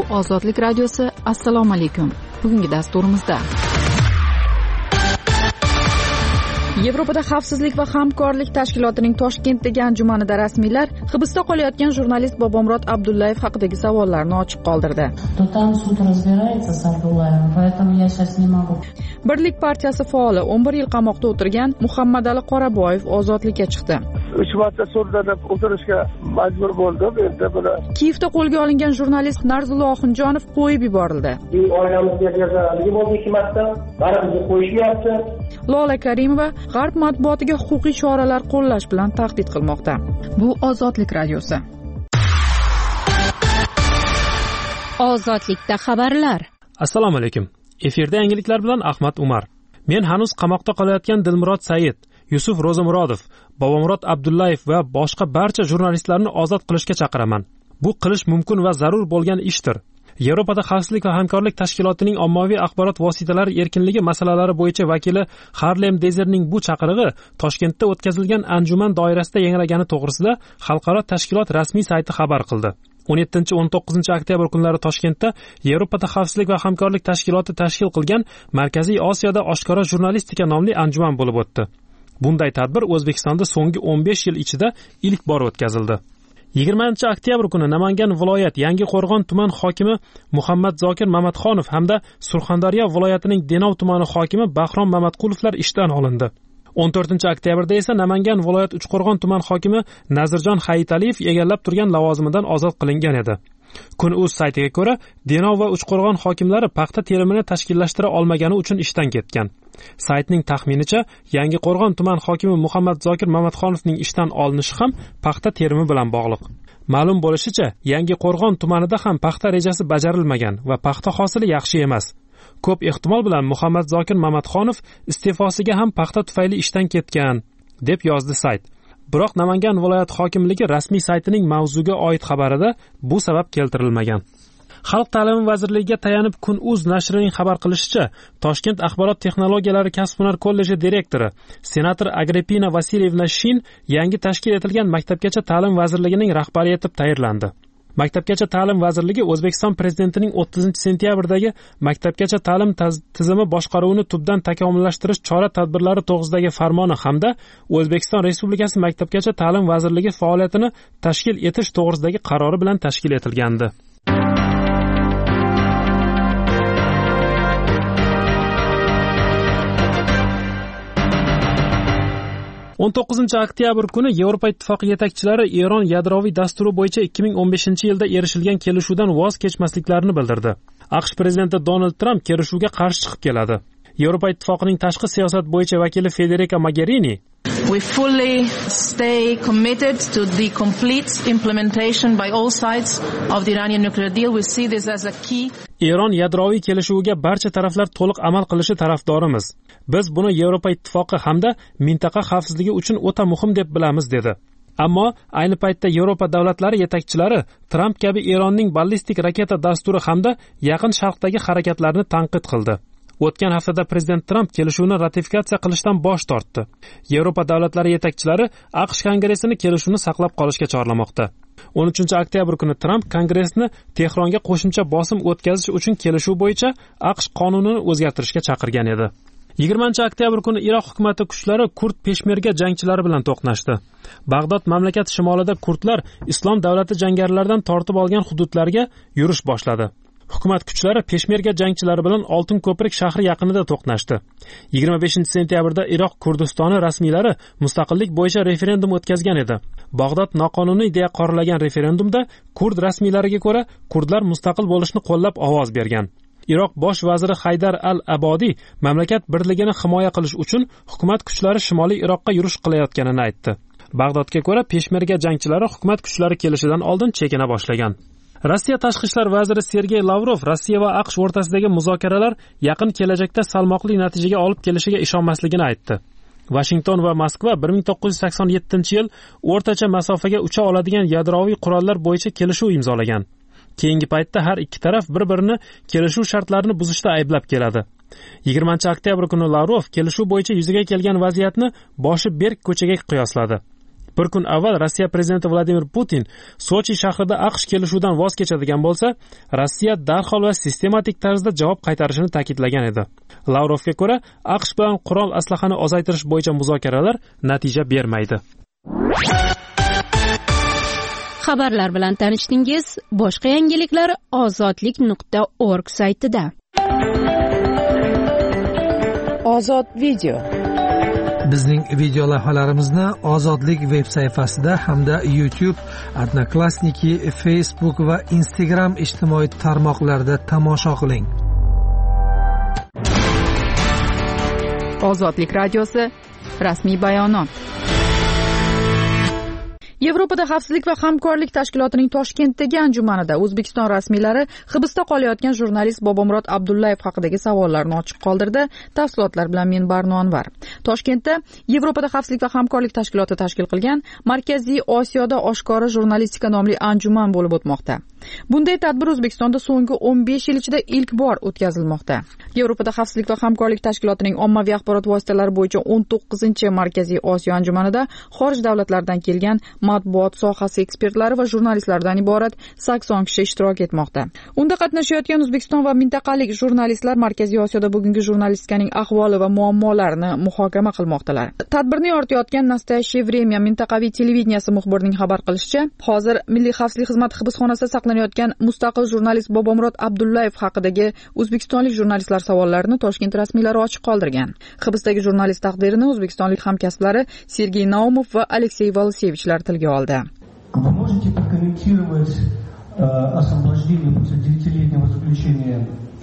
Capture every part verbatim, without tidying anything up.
Bu Ozodlik radiosi. Assalomu alaykum. Bugungi dasturimizda Yevropada xavfsizlik va hamkorlik tashkilotining Toshkentdagi anjumanida rasmiylar hibsda qolayotgan jurnalist Bobomurod Abdullayev haqidagi savollarni ochiq qoldirdi. Birlik partiyasi faoli o'n bir yil qamoqda o'tirgan Muhammadali Qoraboyev ozodlikka chiqdi. uch marta sudlanib o'tirishga majbur bo'ldim. Endi buni Kiyevda qo'lga olingan jurnalist Narzullo Oxunjonov qo'yib yuborildi. Oilamizga jazolanigi bo'ldi ikki marta. Barimizni qo'yishyapti. Lola Karimova G'arb matbuotiga huquqiy choralar qo'llash bilan tahdid qilmoqda. Bu Ozodlik radiosi. Ozodlikda xabarlar. Assalomu alaykum. Efirda yangiliklar bilan Ahmad Umar. Men hanuz qamoqda qolayotgan Dilmurod Said, Yusuf Ro'zamurodov, Bobomurod Abdullayev va boshqa barcha jurnalistlarni ozod qilishga chaqiraman. Bu qilish mumkin va zarur bo'lgan ishdir. Yevropada xavfsizlik va hamkorlik tashkilotining ommaviy axborot vositalari erkinligi masalalari bo'yicha vakili Harlem Dezerning bu chaqirig'i Toshkentda o'tkazilgan anjuman doirasida yangragani to'g'risida xalqaro tashkilot rasmiy sayti xabar qildi. o'n yettinchi o'n to'qqizinchi oktyabr kunlari Toshkentda Yevropada xavfsizlik va hamkorlik tashkiloti tashkil qilgan Markaziy Osiyoda oshkora jurnalistika nomli anjuman bo'lib o'tdi. Bunday tadbir O'zbekistonda so'nggi o'n besh yil ichida ilk bor o'tkazildi. yigirmanchi oktyabr kuni Namangan viloyat Yangiqo'rg'on tuman hokimi Muhammad Zokir Mamatxonov hamda Surxondaryo viloyatining Denov tumani hokimi Bahrom Mamatqulovlar ishdan olindi. o'n to'rtinchi oktyabrda esa Namangan viloyat Uchqo'rg'on tuman hokimi Nazirjon Hayitaliyev egallab turgan lavozimidan ozod qilingan edi. Kun.uz saytiga ko'ra, Denov va Uchqo'rg'on hokimlari paxta terimini tashkillashtira olmagani uchun ishdan ketgan. Saytning taxminicha, Yangiqo'rg'on tuman hokimi Muhammad Zokir Mamatxonovning ishdan olinishi ham paxta terimi bilan bog'liq. Ma'lum bo'lishicha, Yangiqo'rg'on tumanida ham paxta rejasi bajarilmagan va paxta hosili yaxshi emas. Ko'p ehtimol bilan Muhammad Zokir Mamatxonov iste'fosiga ham paxta tufayli ishdan ketgan, deb yozdi sayt. Biroq Namangan viloyat hokimligi rasmiy saytining mavzuga oid xabarida bu sabab keltirilmagan. Xalq ta'limi vazirligiga tayanib Kun.uz nashrining xabar qilishicha, Toshkent axborot texnologiyalari kasb-hunar kolleji direktori senator Agripina Vasilyevna Shin yangi tashkil etilgan Maktabgacha ta'lim vazirligining rahbari etib tayinlandi. Maktabgacha ta'lim vazirligi O'zbekiston prezidentining o'ttizinchi sentyabrdagi Maktabgacha ta'lim tizimi boshqaruvini tubdan takomillashtirish chora-tadbirlari to'g'risidagi farmoni hamda O'zbekiston Respublikasi Maktabgacha ta'lim vazirligi faoliyatini tashkil etish to'g'risidagi qarori bilan tashkil etilgandi. o'n to'qqizinchi oktyabr kuni Yevropa Ittifoqi yetakchilari Eron yadroviy dasturi bo'yicha ikki ming o'n beshinchi yilda erishilgan kelishuvdan voz kechmasliklarini bildirdi. AQSh prezidenti Donald Trump kelishuvga qarshi chiqib keladi. Yevropa Ittifoqining tashqi siyosat bo'yicha vakili Federica Mogherini We fully stay committed to the complete implementation by all sides of the Iranian nuclear deal. We see this as a key. Eron yadroviy kelishuviga barcha taraflar to'liq amal qilishi tarafdorimiz. Biz buni Yevropa Ittifoqi hamda mintaqa xavfsizligi uchun o'ta muhim deb bilamiz, dedi. Ammo ayni paytda Yevropa davlatlari yetakchilari Trump kabi Eronning ballistik raketa dasturi hamda Yaqin Sharqdagi harakatlarini tanqid qildi. O'tgan haftada prezident Trump kelishuvni ratifikatsiya qilishdan bosh tortdi. Yevropa davlatlari yetakchilari AQSh kongressini kelishuvni saqlab qolishga chorlamoqda. o'n uchinchi oktyabr kuni Trump kongressni Tehronga qo'shimcha bosim o'tkazish uchun kelishuv bo'yicha AQSh qonunini o'zgartirishga chaqirgan edi. yigirmanchi oktyabr kuni Iroq hukumati kuchlari kurd peshmerga jangchilari bilan to'qnashdi. Bag'dod mamlakat shimolida kurdlar Islom davlati jangarilaridan tortib olgan hududlarga yurish boshladi. Hukumat kuchlari peshmerga jangchilari bilan Oltin ko'prik shahri yaqinida to'qnashdi. yigirma beshinchi sentyabrda Iroq Kurdistoni rasmiylari mustaqillik bo'yicha referendum o'tkazgan edi. Bag'dod noqonuniy deya qoralagan referendumda kurd rasmiylariga ko'ra kurdlar mustaqil bo'lishni qo'llab ovoz bergan. Iroq bosh vaziri Haydar al-Abodiy mamlakat birligini himoya qilish uchun hukumat kuchlari Shimoliy Iroqqa yurish qilayotganini aytdi. Bag'dodga ko'ra peshmerga jangchilari hukumat kuchlari kelishidan oldin chekina boshlagan. Rossiya tashqi ishlar vaziri Sergey Lavrov Rossiya va AQSh o'rtasidagi muzokaralar yaqin kelajakda salmoqli natijaga olib kelishiga ishonmasligini aytdi. Washington va Moskva bir ming to'qqiz yuz sakson yettinchi yil o'rtacha masofaga ucha oladigan yadroviy qurollar bo'yicha kelishuv imzolagan. Keyingi paytda har ikki taraf bir-birini kelishuv shartlarini buzishda ayblab keladi. yigirmanchi oktyabr kuni Lavrov kelishuv bo'yicha yuzaga kelgan vaziyatni boshi berk ko'chaga qiyosladi. P bir kun avval Rossiya prezidenti Vladimir Putin Sochi shahrida AQSh kelishuvidan voz kechadigan bo'lsa, Rossiya darhol va sistematik tarzda javob qaytarishini ta'kidlagan edi. Lavrovga ko'ra, AQSh bilan qurol aslahani ozaytirish bo'yicha muzokaralar natija bermaydi. Xabarlar bilan tanishdingiz. Boshqa yangiliklar ozodlik nuqta org saytida. Ozod video. Bizning video lavhalarimizni Ozodlik veb sayfasida hamda YouTube, Odnoklassniki, Facebook va Instagram ijtimoiy tarmoqlarida tomosha qiling. Ozodlik radiosi rasmiy bayonot. Yevropada xavfsizlik va hamkorlik tashkilotining Toshkentdagi anjumanida O'zbekiston rasmiylari hibsda qolayotgan jurnalist Bobomurod Abdullayev haqidagi savollarni ochiq qoldirdi. Tafsilotlar bilan men Barno Anvar. Toshkentda Yevropada xavfsizlik va hamkorlik tashkiloti tashkil qilgan Markaziy Osiyoda oshkora jurnalistika nomli anjuman bo'lib o'tmoqda. Bunday tadbir O'zbekistonda so'nggi o'n besh yil ichida ilk bor o'tkazilmoqda. Yevropada xavfsizlik va hamkorlik tashkilotining ommaviy axborot vositalari bo'yicha o'n to'qqizinchi Markaziy Osiyo anjumanida xorij davlatlaridan kelgan matbuot sohasi ekspertlari va jurnalistlardan iborat sakson kishi ishtirok etmoqda. Unda qatnashayotgan O'zbekiston va mintaqalik jurnalistlar Markaziy Osiyoda bugungi jurnalistikaning ahvoli va muammolarini muhokama qilmoqdalar. Tadbirni yoritayotgan Nastoyaщее время mintaqaviy televideniyasi muxbirining xabar qilishicha, hozir Milliy xavfsizlik xizmati hibsxonasida saqlanayotgan mustaqil jurnalist Bobomurod Abdullayev haqidagi o'zbekistonlik jurnalistlar savollarini Toshkent rasmiylari ochiq qoldirgan. Hibsdagi jurnalist taqdirini o'zbekistonlik hamkasblari Sergey Naumov va Aleksey Volosevichlar tilga oldi. Вы можете прокомментировать э, освобождение после девятилетнего заключения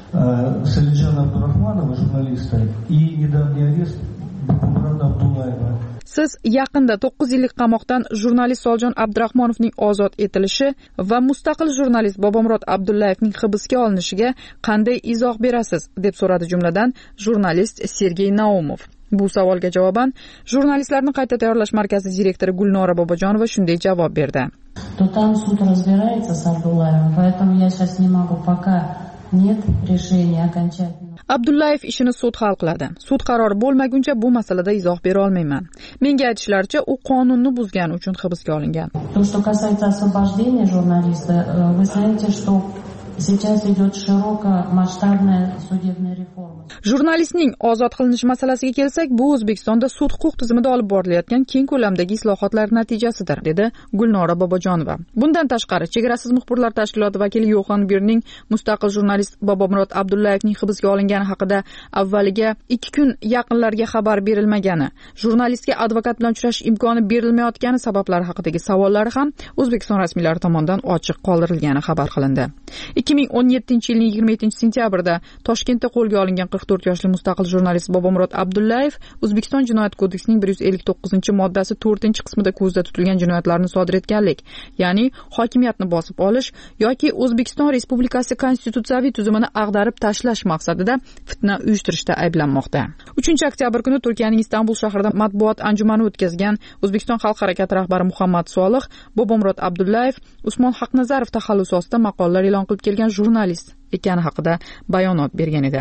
э, Салиджана Абдурахманова, журналиста, и недавний арест Бобомурада Абдуллаева? Siz yaqinda to'qqiz yillik qamoqdan jurnalist Soljon Abdurahmonovning ozod etilishi va mustaqil jurnalist Bobomurod Abdullayevning hibsga olinishiga qanday izoh berasiz, deb so'radi jumladan jurnalist Sergey Naumov. Bu savolga javoban jurnalistlarni qayta tayyorlash markazi direktori Gulnora Bobojonova shunday javob berdi. То там суд разбирается с Абдуллаевым, поэтому я сейчас не могу пока нет решения окончательного. Abdullayev ishini sud hal qiladi. Sud qarori bo'lmaguncha bu masalada izoh bera olmayman. Menga aytishlaricha, u qonunni buzgani uchun hibsga olingan. То, что касается освобождения журналиста, вы знаете, что сейчас идет широкомасштабная судебная реформа. Jurnalistning ozod qilinishi masalasiga kelsak, bu O'zbekistonda sud huquq tizimida olib borilayotgan keng ko'lamdagi islohotlar natijasidir, dedi Gulnora Bobojonova. Bundan tashqari, Chegarasiz muxbirlar tashkiloti vakili Yoxan Birning mustaqil jurnalist Bobomurod Abdullayevning hibsga olingani haqida avvaliga ikki kun yaqinlarga xabar berilmagani, jurnalistga advokat bilan uchrashish imkoni berilmayotgani sabablari haqidagi savollari ham O'zbekiston rasmiylari tomonidan ochiq qoldirilgani xabar qilindi. ikki ming o'n yettinchi yilning yigirma yettinchi sentyabrida Toshkentda qo'lga olingan qirq to'rt yoshli mustaqil jurnalist Bobomurod Abdullayev O'zbekiston Jinoyat kodeksining bir yuz ellik to'qqizinchi moddasi to'rtinchi qismida ko'zda tutilgan jinoyatlarni sodir etganlik, ya'ni hokimiyatni bosib olish yoki O'zbekiston Respublikasi konstitutsiyaviy tuzumini ag'darib tashlash maqsadida fitna uyushtirishda ayblanmoqda. uchinchi oktyabr kuni Turkiyaning Istanbul shahrida matbuot anjumani o'tkazgan O'zbekiston xalq harakati rahbari Muhammad Solih Bobomurod Abdullayev Usmon Haqnazarov taxallusi ostida maqolalar e'lon qilib kelgan jurnalist ekani haqida bayonot bergan edi.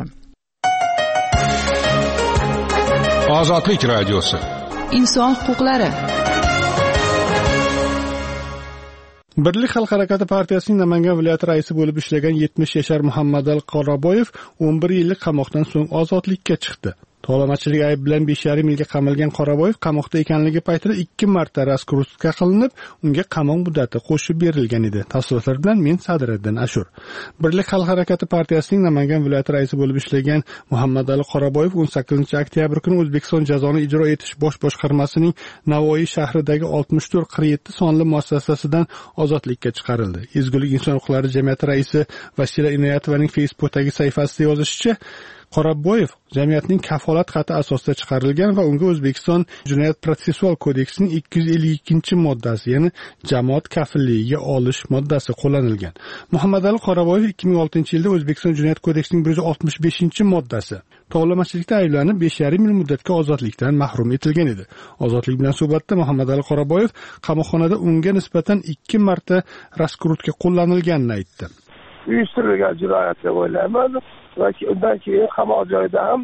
Ozodlik radiosi. Inson huquqlari. Birlik xalq harakati partiyasining Namangan viloyati raisi bo'lib ishlagan yetmish yashar Muhammadali Qoraboyev o'n bir yillik qamoqdan so'ng ozodlikka chiqdi. Tovlamachilik aybi bilan besh yarim yilga qamalgan Qoraboyev qamoqda ekanligi paytida ikki marta raskrutka qilinib, unga qamoq muddati qo'shib berilgan edi. Tafsilotlar bilan men Sadiriddin Ashur. Birlik xalq harakati partiyasining Namangan viloyati raisi bo'lib ishlagan Muhammadali Qoraboyev o'n sakkizinchi oktyabr kuni O'zbekiston jazoni ijro etish bosh boshqarmasining Navoiy shahridagi oltmish to'rt qirq yetti sonli muassasasidan ozodlikka chiqarildi. Ezgulik inson huquqlari jamiyati raisi Vasila Inoyatovaning Facebookdagi sahifasida yozishicha, Qoraboyev jamiyatning kafolat xati asosida chiqarilgan va unga O'zbekiston Jinoyat protsessual kodeksining ikki yuz ellik ikkinchi moddasi, ya'ni jamoat kafilligiga olish moddasi qo'llanilgan. Muhammadali Qoraboyev ikki ming oltinchi yilda O'zbekiston Jinoyat kodeksining bir yuz oltmish beshinchi moddasi tovlamachilikda ayblanib besh yarim yil muddatga ozodlikdan mahrum etilgan edi. Ozodlik bilan suhbatda Muhammadali Qoraboyev qamoqxonada unga nisbatan ikki marta raskrutka qo'llanilganini aytdi. Uyushtirilgan jinoyat deb o'ylayman va undan keyin qamoq joyida ham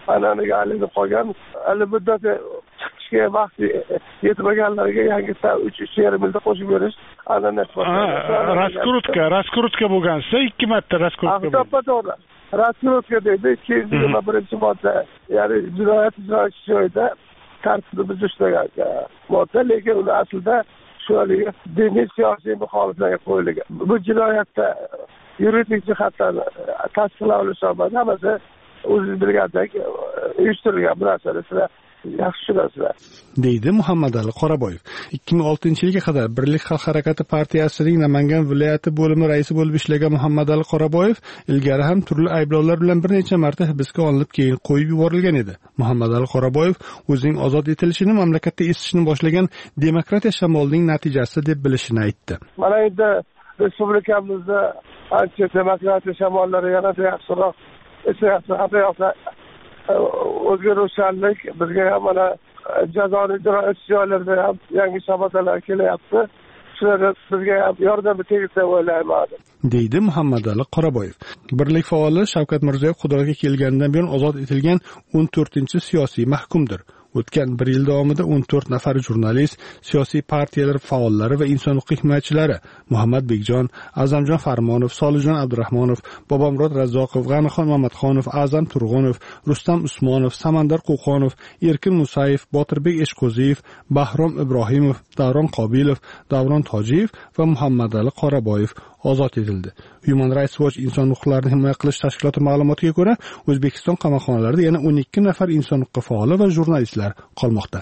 an'anaga aylanib qolgan. Hali muddat chiqishga vaqti yetmaganlarga yangidan uch uch yarim yilda qo'shib berish an'anasi bor. Raskrutka, raskrutka bo'lgansa ikki marta raskrutka. To'g'ri. Raskrutka deydi ikki yuz yigirma birinchi modda, ya'ni jinoyat ijrochi joyida tartibni buzishdan modda, lekin uni aslida shu diniy siyosiy muxoliflarga qo'yilgan. Bu jinoyatda yuridik jihatdan tasdiqlovli hisoblanadi, hammasi o'zingiz bilgandek uyushtirilgan bu narsani sizlar yaxshi tushunasizlar, deydi Muhammad Ali Qoraboyev. ikki ming oltinchi yilga qadar Birlik xalq harakati partiyasining Namangan viloyati bo'limi raisi bo'lib ishlagan Muhammad Ali Qoraboyev ilgari ham turli ayblovlar bilan bir necha marta hibsga olinib, keyin qo'yib yuborilgan edi. Muhammad Ali Qoraboyev o'zining ozod etilishini mamlakatda esishni boshlagan demokratiya shamolining natijasi deb bilishini aytdi. Mana endi respublikamizda ancha demokratiya shamollari yanada yaxshiroq esayapti, haqiqatda o'zgaruvchanlik bizga ham mana jazoni ijro etish joylarida ham yangi shamollalar kelyapti. Shularga bizga ham yordami tegdi deb o'ylayman, deydi Muhammad Ali Qoraboyev. Birlik faoli Shavkat Mirziyoyev qudratga kelganidan buyon ozod etilgan o'n to'rtinchi siyosiy mahkumdir. O'tgan bir yil davomida o'n to'rt nafar jurnalist, siyosiy partiyalar faollari va inson huquq himoyachilari Muhammad Bekjon, Azamjon Farmonov, Solijon Abdurahmonov, Bobomurod Razzoqov, G'anixon Mamatxonov, Azam Turg'unov, Rustam Usmonov, Samandar Qo'qonov, Erkin Musayev, Botirbek Eshqo'ziyev, Bahrom Ibrohimov, Davron Qobilov, Davron Tojiyev va Muhammad Ali Qoraboyev ozod etildi. Human Rights Watch inson huquqlarini himoya qilish tashkiloti ma'lumotiga ko'ra, O'zbekiston qamoqxonalarida yana o'n ikki nafar inson huquqi faoli va jurnalistlar qolmoqda.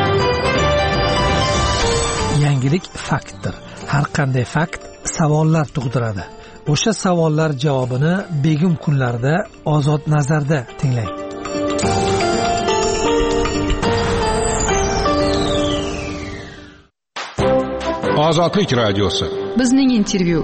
Yangilik faktdir. Har qanday fakt savollar tug'diradi. O'sha savollar javobini begim kunlarda Ozod nazarda tinglang. Ozodlik radiosi. Bizning intervyu.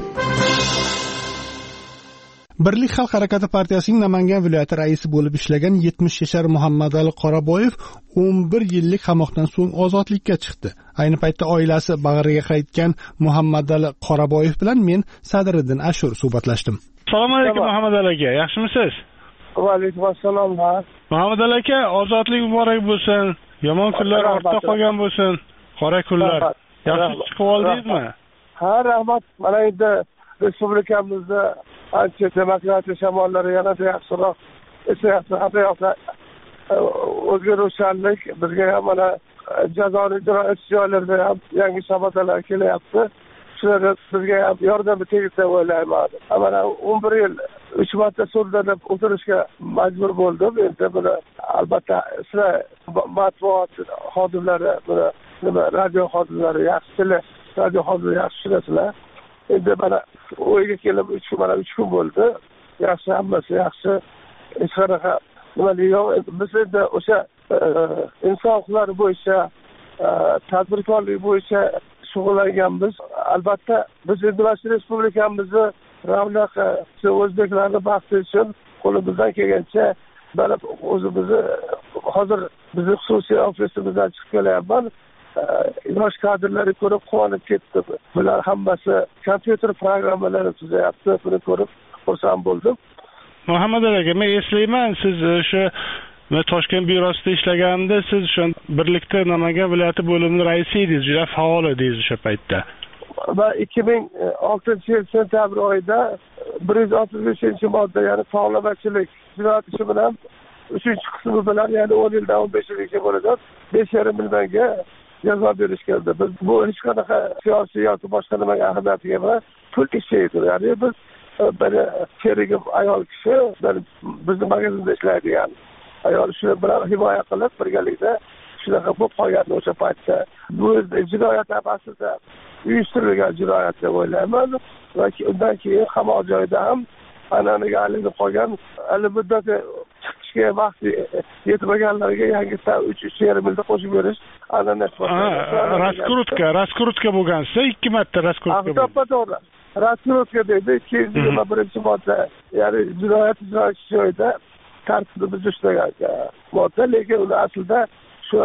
Birlik xalq harakati partiyasining Namangan viloyati raisi bo'lib ishlagan yetmish yashar Muhammad Ali Qoraboyev o'n bir yillik qamoqdan so'ng ozodlikka chiqdi. Ayni paytda oilasi bag'riga qaytgan Muhammad Ali Qoraboyev bilan men Sadriddin Ashur suhbatlashdim. Assalomu alaykum Muhammad Ali aka, yaxshimisiz? Va alaykum assalom. Muhammad Ali aka, ozodlik muborak bo'lsin. Yomon kunlar ortda qolgan bo'lsin. Qora kunlar. Yaxshi chiqib oldingizmi? Ha, rahmat. Mana endi respublikamizda ancha demokratiya shamollari yanada yaxshiroq esayapti, haqiqatda o'zgaruvchanlik bizga ham mana jazoni ijro etish joylarida ham yangi shamollalar kelyapti. Shularga bizga ham yordami tegdi deb o'ylayman. Mana o'n bir yil uch marta sudda o'tirishga majbur bo'ldim. Endi buni albatta sizlar matbuot xodimlari, buni nima radio xodimlari yaxshi tili, radio xodimlari yaxshi tushunasizlar. Endi mana o'yga kelib uch kun mana uch kun bo'ldi. Yaxshi, hammasi yaxshi. Hech qanaqa nima yo'q. Biz endi o'sha inson huquqlari bo'yicha, tadbirkorlik bo'yicha shug'ullanganmiz. Albatta biz endi mana respublikamizni ravnaqi, o'zbeklarni baxti uchun qo'limizdan kelgancha mana o'zimizni hozir bizni xususiy ofisimizdan chiqib kelyapman. Yosh kadrlarni ko'rib quvonib ketdim. Bular hammasi kompyuter programmalari tuzyapti. Buni ko'rib xursand bo'ldim. Muhammad aka, men eslayman, siz o'sha Toshkent byurosida ishlaganimda siz o'sha birlikda Namangan viloyati bo'limi raisi edingiz, juda faol edingiz o'sha paytda. Va ikki ming oltinchi yil sentyabr oyida bir yuz o'ttiz beshinchi modda, ya'ni tovlamachilik jinoyat ishi bilan uchinchi qismi bilan, ya'ni o'n yildan o'n besh yilgacha bo'lgan besh yarim millionga jazo berishgandi. Biz bu hech qanaqa siyosiy yoki boshqa nimaga ahamiyatiga emas, pul ishi edi. Ya'ni biz bir sherigim ayol kishi, bizni magazinda ishlaydigan ayol shu bilan himoya qilib birgalikda shunaqa bo'lib qolgandi o'sha paytda. Bu jinoyat aslida uyushtirilgan jinoyat deb o'ylayman va undan keyin qamoq joyida ham an'anaga aylanib qolgan, hali muddati chiqishga vaqti yetmaganlarga yangidan uch uch yarim yilda qo'shib berish an'anasi bor. Raskrutka, raskrutka bo'lgansa ikki marta raskrutka. To'g'ri. Raskrutka deydi ikki yuz yigirma birinchi modda, ya'ni jinoyat ijrochi joyida tartibni buzishdan modda, lekin uni aslida shu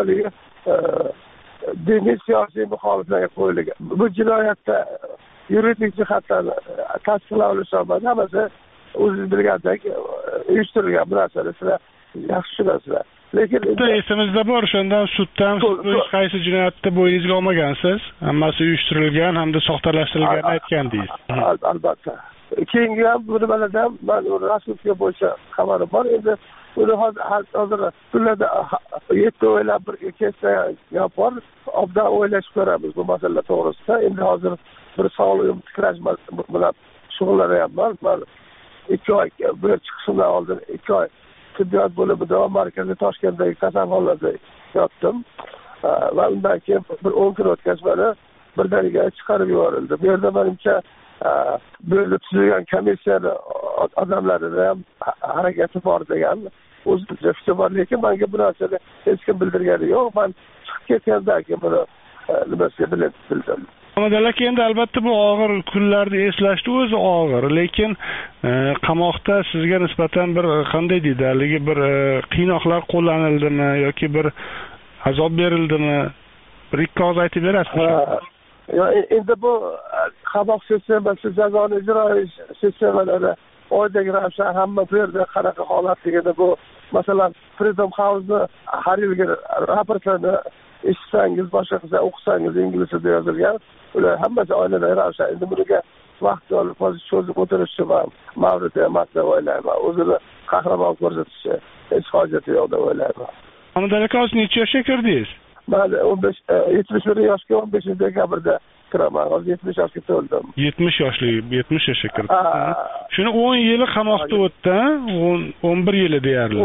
diniy siyosiy muxoliflarga qo'yilgan. Bu jinoyatda yuridik jihatdan tasdiqlovli hisoblanadi, hammasi o'zingiz bilgandek uyushtirilgan bu narsani sizlar yaxshi tushunasizlar. Lekin esimizda bor, o'shandan suddan hech qaysi jinoyatda bo'yningizga olmagansiz, hammasi uyushtirilgan hamda soxtalashtirilganini aytgandingiz. Albatta. Keyingi ham bu nimalarda ham man rasmiyga bo'yicha xabarim bor. Endi uni hozir kunlarda yetti o'ylab bir kechda gap bor. Obdan o'ylashib ko'ramiz bu masala to'g'risida. Endi hozir bir sog'lig'im tiklash bilan shug'ullanyapman. Man ikki oy bu chiqishimdan oldin ikki oy tibbiyot bo'limida markaziy Toshkentdagi kasalxonada yotdim. Va undan keyin bir o'n kun o'tgach meni birdaniga chiqarib yuborildi. Bu yerda menimcha böyle tuzilgan komissiyani odamlarida ham harakati bor degan o'zimcha fikr bor, lekin menga bu narsani hech kim bildirgani yo'q. Men chiqib ketgandan keyin buni nimasiga bildim. Amadalak endi albatta bu og'ir kunlarni eslashni o'zi og'ir, lekin qamoqda sizga nisbatan bir qanday deydi, haligi bir qiynoqlar qo'llanildimi yoki bir azob berildimi? Bir ikki og'iz aytib berasizmi? Ya endi bu qamoq sistemasi, jazoni ijro sistemalari oydagi ravshan hamma bu yerda qanaqa holatligini, bu masalan Freedom House'ni har yilgi raportlarni eshitsangiz, boshqa qilsa o'qisangiz ingliz tilida yozilgan, ular hammasi oynada ravshan. Endi bunga vaqt olib cho'zib o'tirishi ham mavrid emas deb o'ylayman. O'zini qahramon ko'rsatishi hech hojati yo'q deb o'ylayman. Amadalak hozir necha yoshga kirdingiz? Ben o'n besh yetmish bir yoshga o'n beshinchi dekabrda kiraman. Hozir yetmish yoshga to'ldim. yetmish yoshli, yetmish yoshga kirdim. Shuni o'n yili qamoqda o'tdi, o'n bir yili deyarli.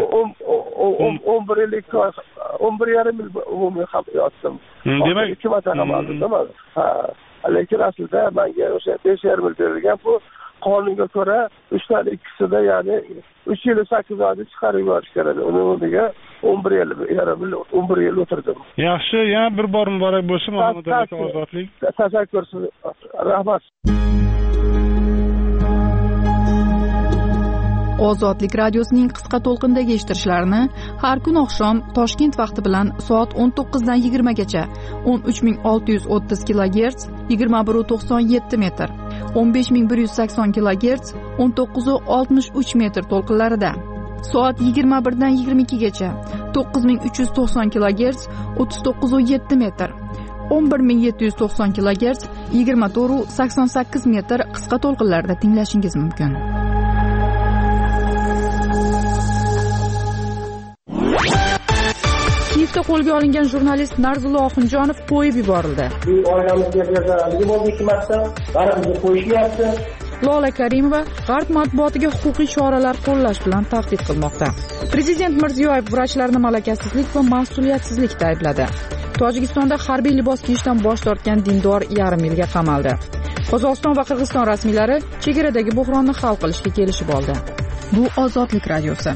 o'n bir yil, o'n bir yarim yil umumiy yotdim. Demak, ikki marta qamaldim, demak. Ha, lekin aslida menga o'sha besh yarim yil berilgan. Bu qonunga ko'ra uchdan ikkisida, ya'ni uch yil sakkiz oyda chiqarib yuborish kerak. Uni o'rniga o'n bir yil, yarim yil, o'n bir yil o'tirdim. Yaxshi, yana bir bor muborak bo'lsin Muhammad aka, ozodlik. Tashakkur, rahmat. Ozodlik radiosining qisqa to'lqindagi eshittirishlarini har kun oqshom Toshkent vaqti bilan soat o'n to'qqizdan yigirmagacha o'n uch ming olti yuz o'ttiz kilogerts, yigirma bir nuqta to'qson yetti metr, o'n besh ming bir yuz sakson kilogerts, o'n to'qqiz nuqta oltmish uch metr to'lqinlarida, soat yigirma birdan yigirma ikkigacha to'qqiz ming uch yuz to'qson kilogerts, o'ttiz to'qqiz nuqta yetti metr, o'n bir ming yetti yuz to'qson kilogerts, yigirma to'rt nuqta sakson sakkiz metr qisqa to'lqinlarda tinglashingiz mumkin. Kiyevda qo'lga olingan jurnalist Narzullo Oxunjonov qo'yib yuborildi. Oilamizga berzaligi bo'ldi ikki marta, barimizni qo'yishyapti. Lola Karimova G'arb matbuotiga huquqiy choralar qo'llash bilan tahdid qilmoqda. Prezident Mirziyoyev vrachlarni malakasizlik va mas'uliyatsizlikda aybladi. Tojikistonda harbiy libos kiyishdan bosh tortgan dindor yarim yilga qamaldi. Qozog'iston va Qirg'iziston rasmiylari chegaradagi buhronni hal qilishga kelishib oldi. Bu Ozodlik radiosi.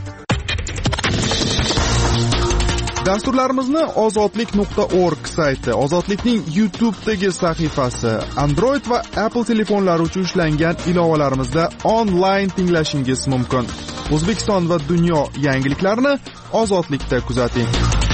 Dasturlarimizni ozodlik nuqta org sayti, Ozodlikning YouTube'dagi sahifasi, Android va Apple telefonlari uchun ishlangan ilovalarimizda onlayn tinglashingiz mumkin. O'zbekiston va dunyo yangiliklarini Ozodlikda kuzating.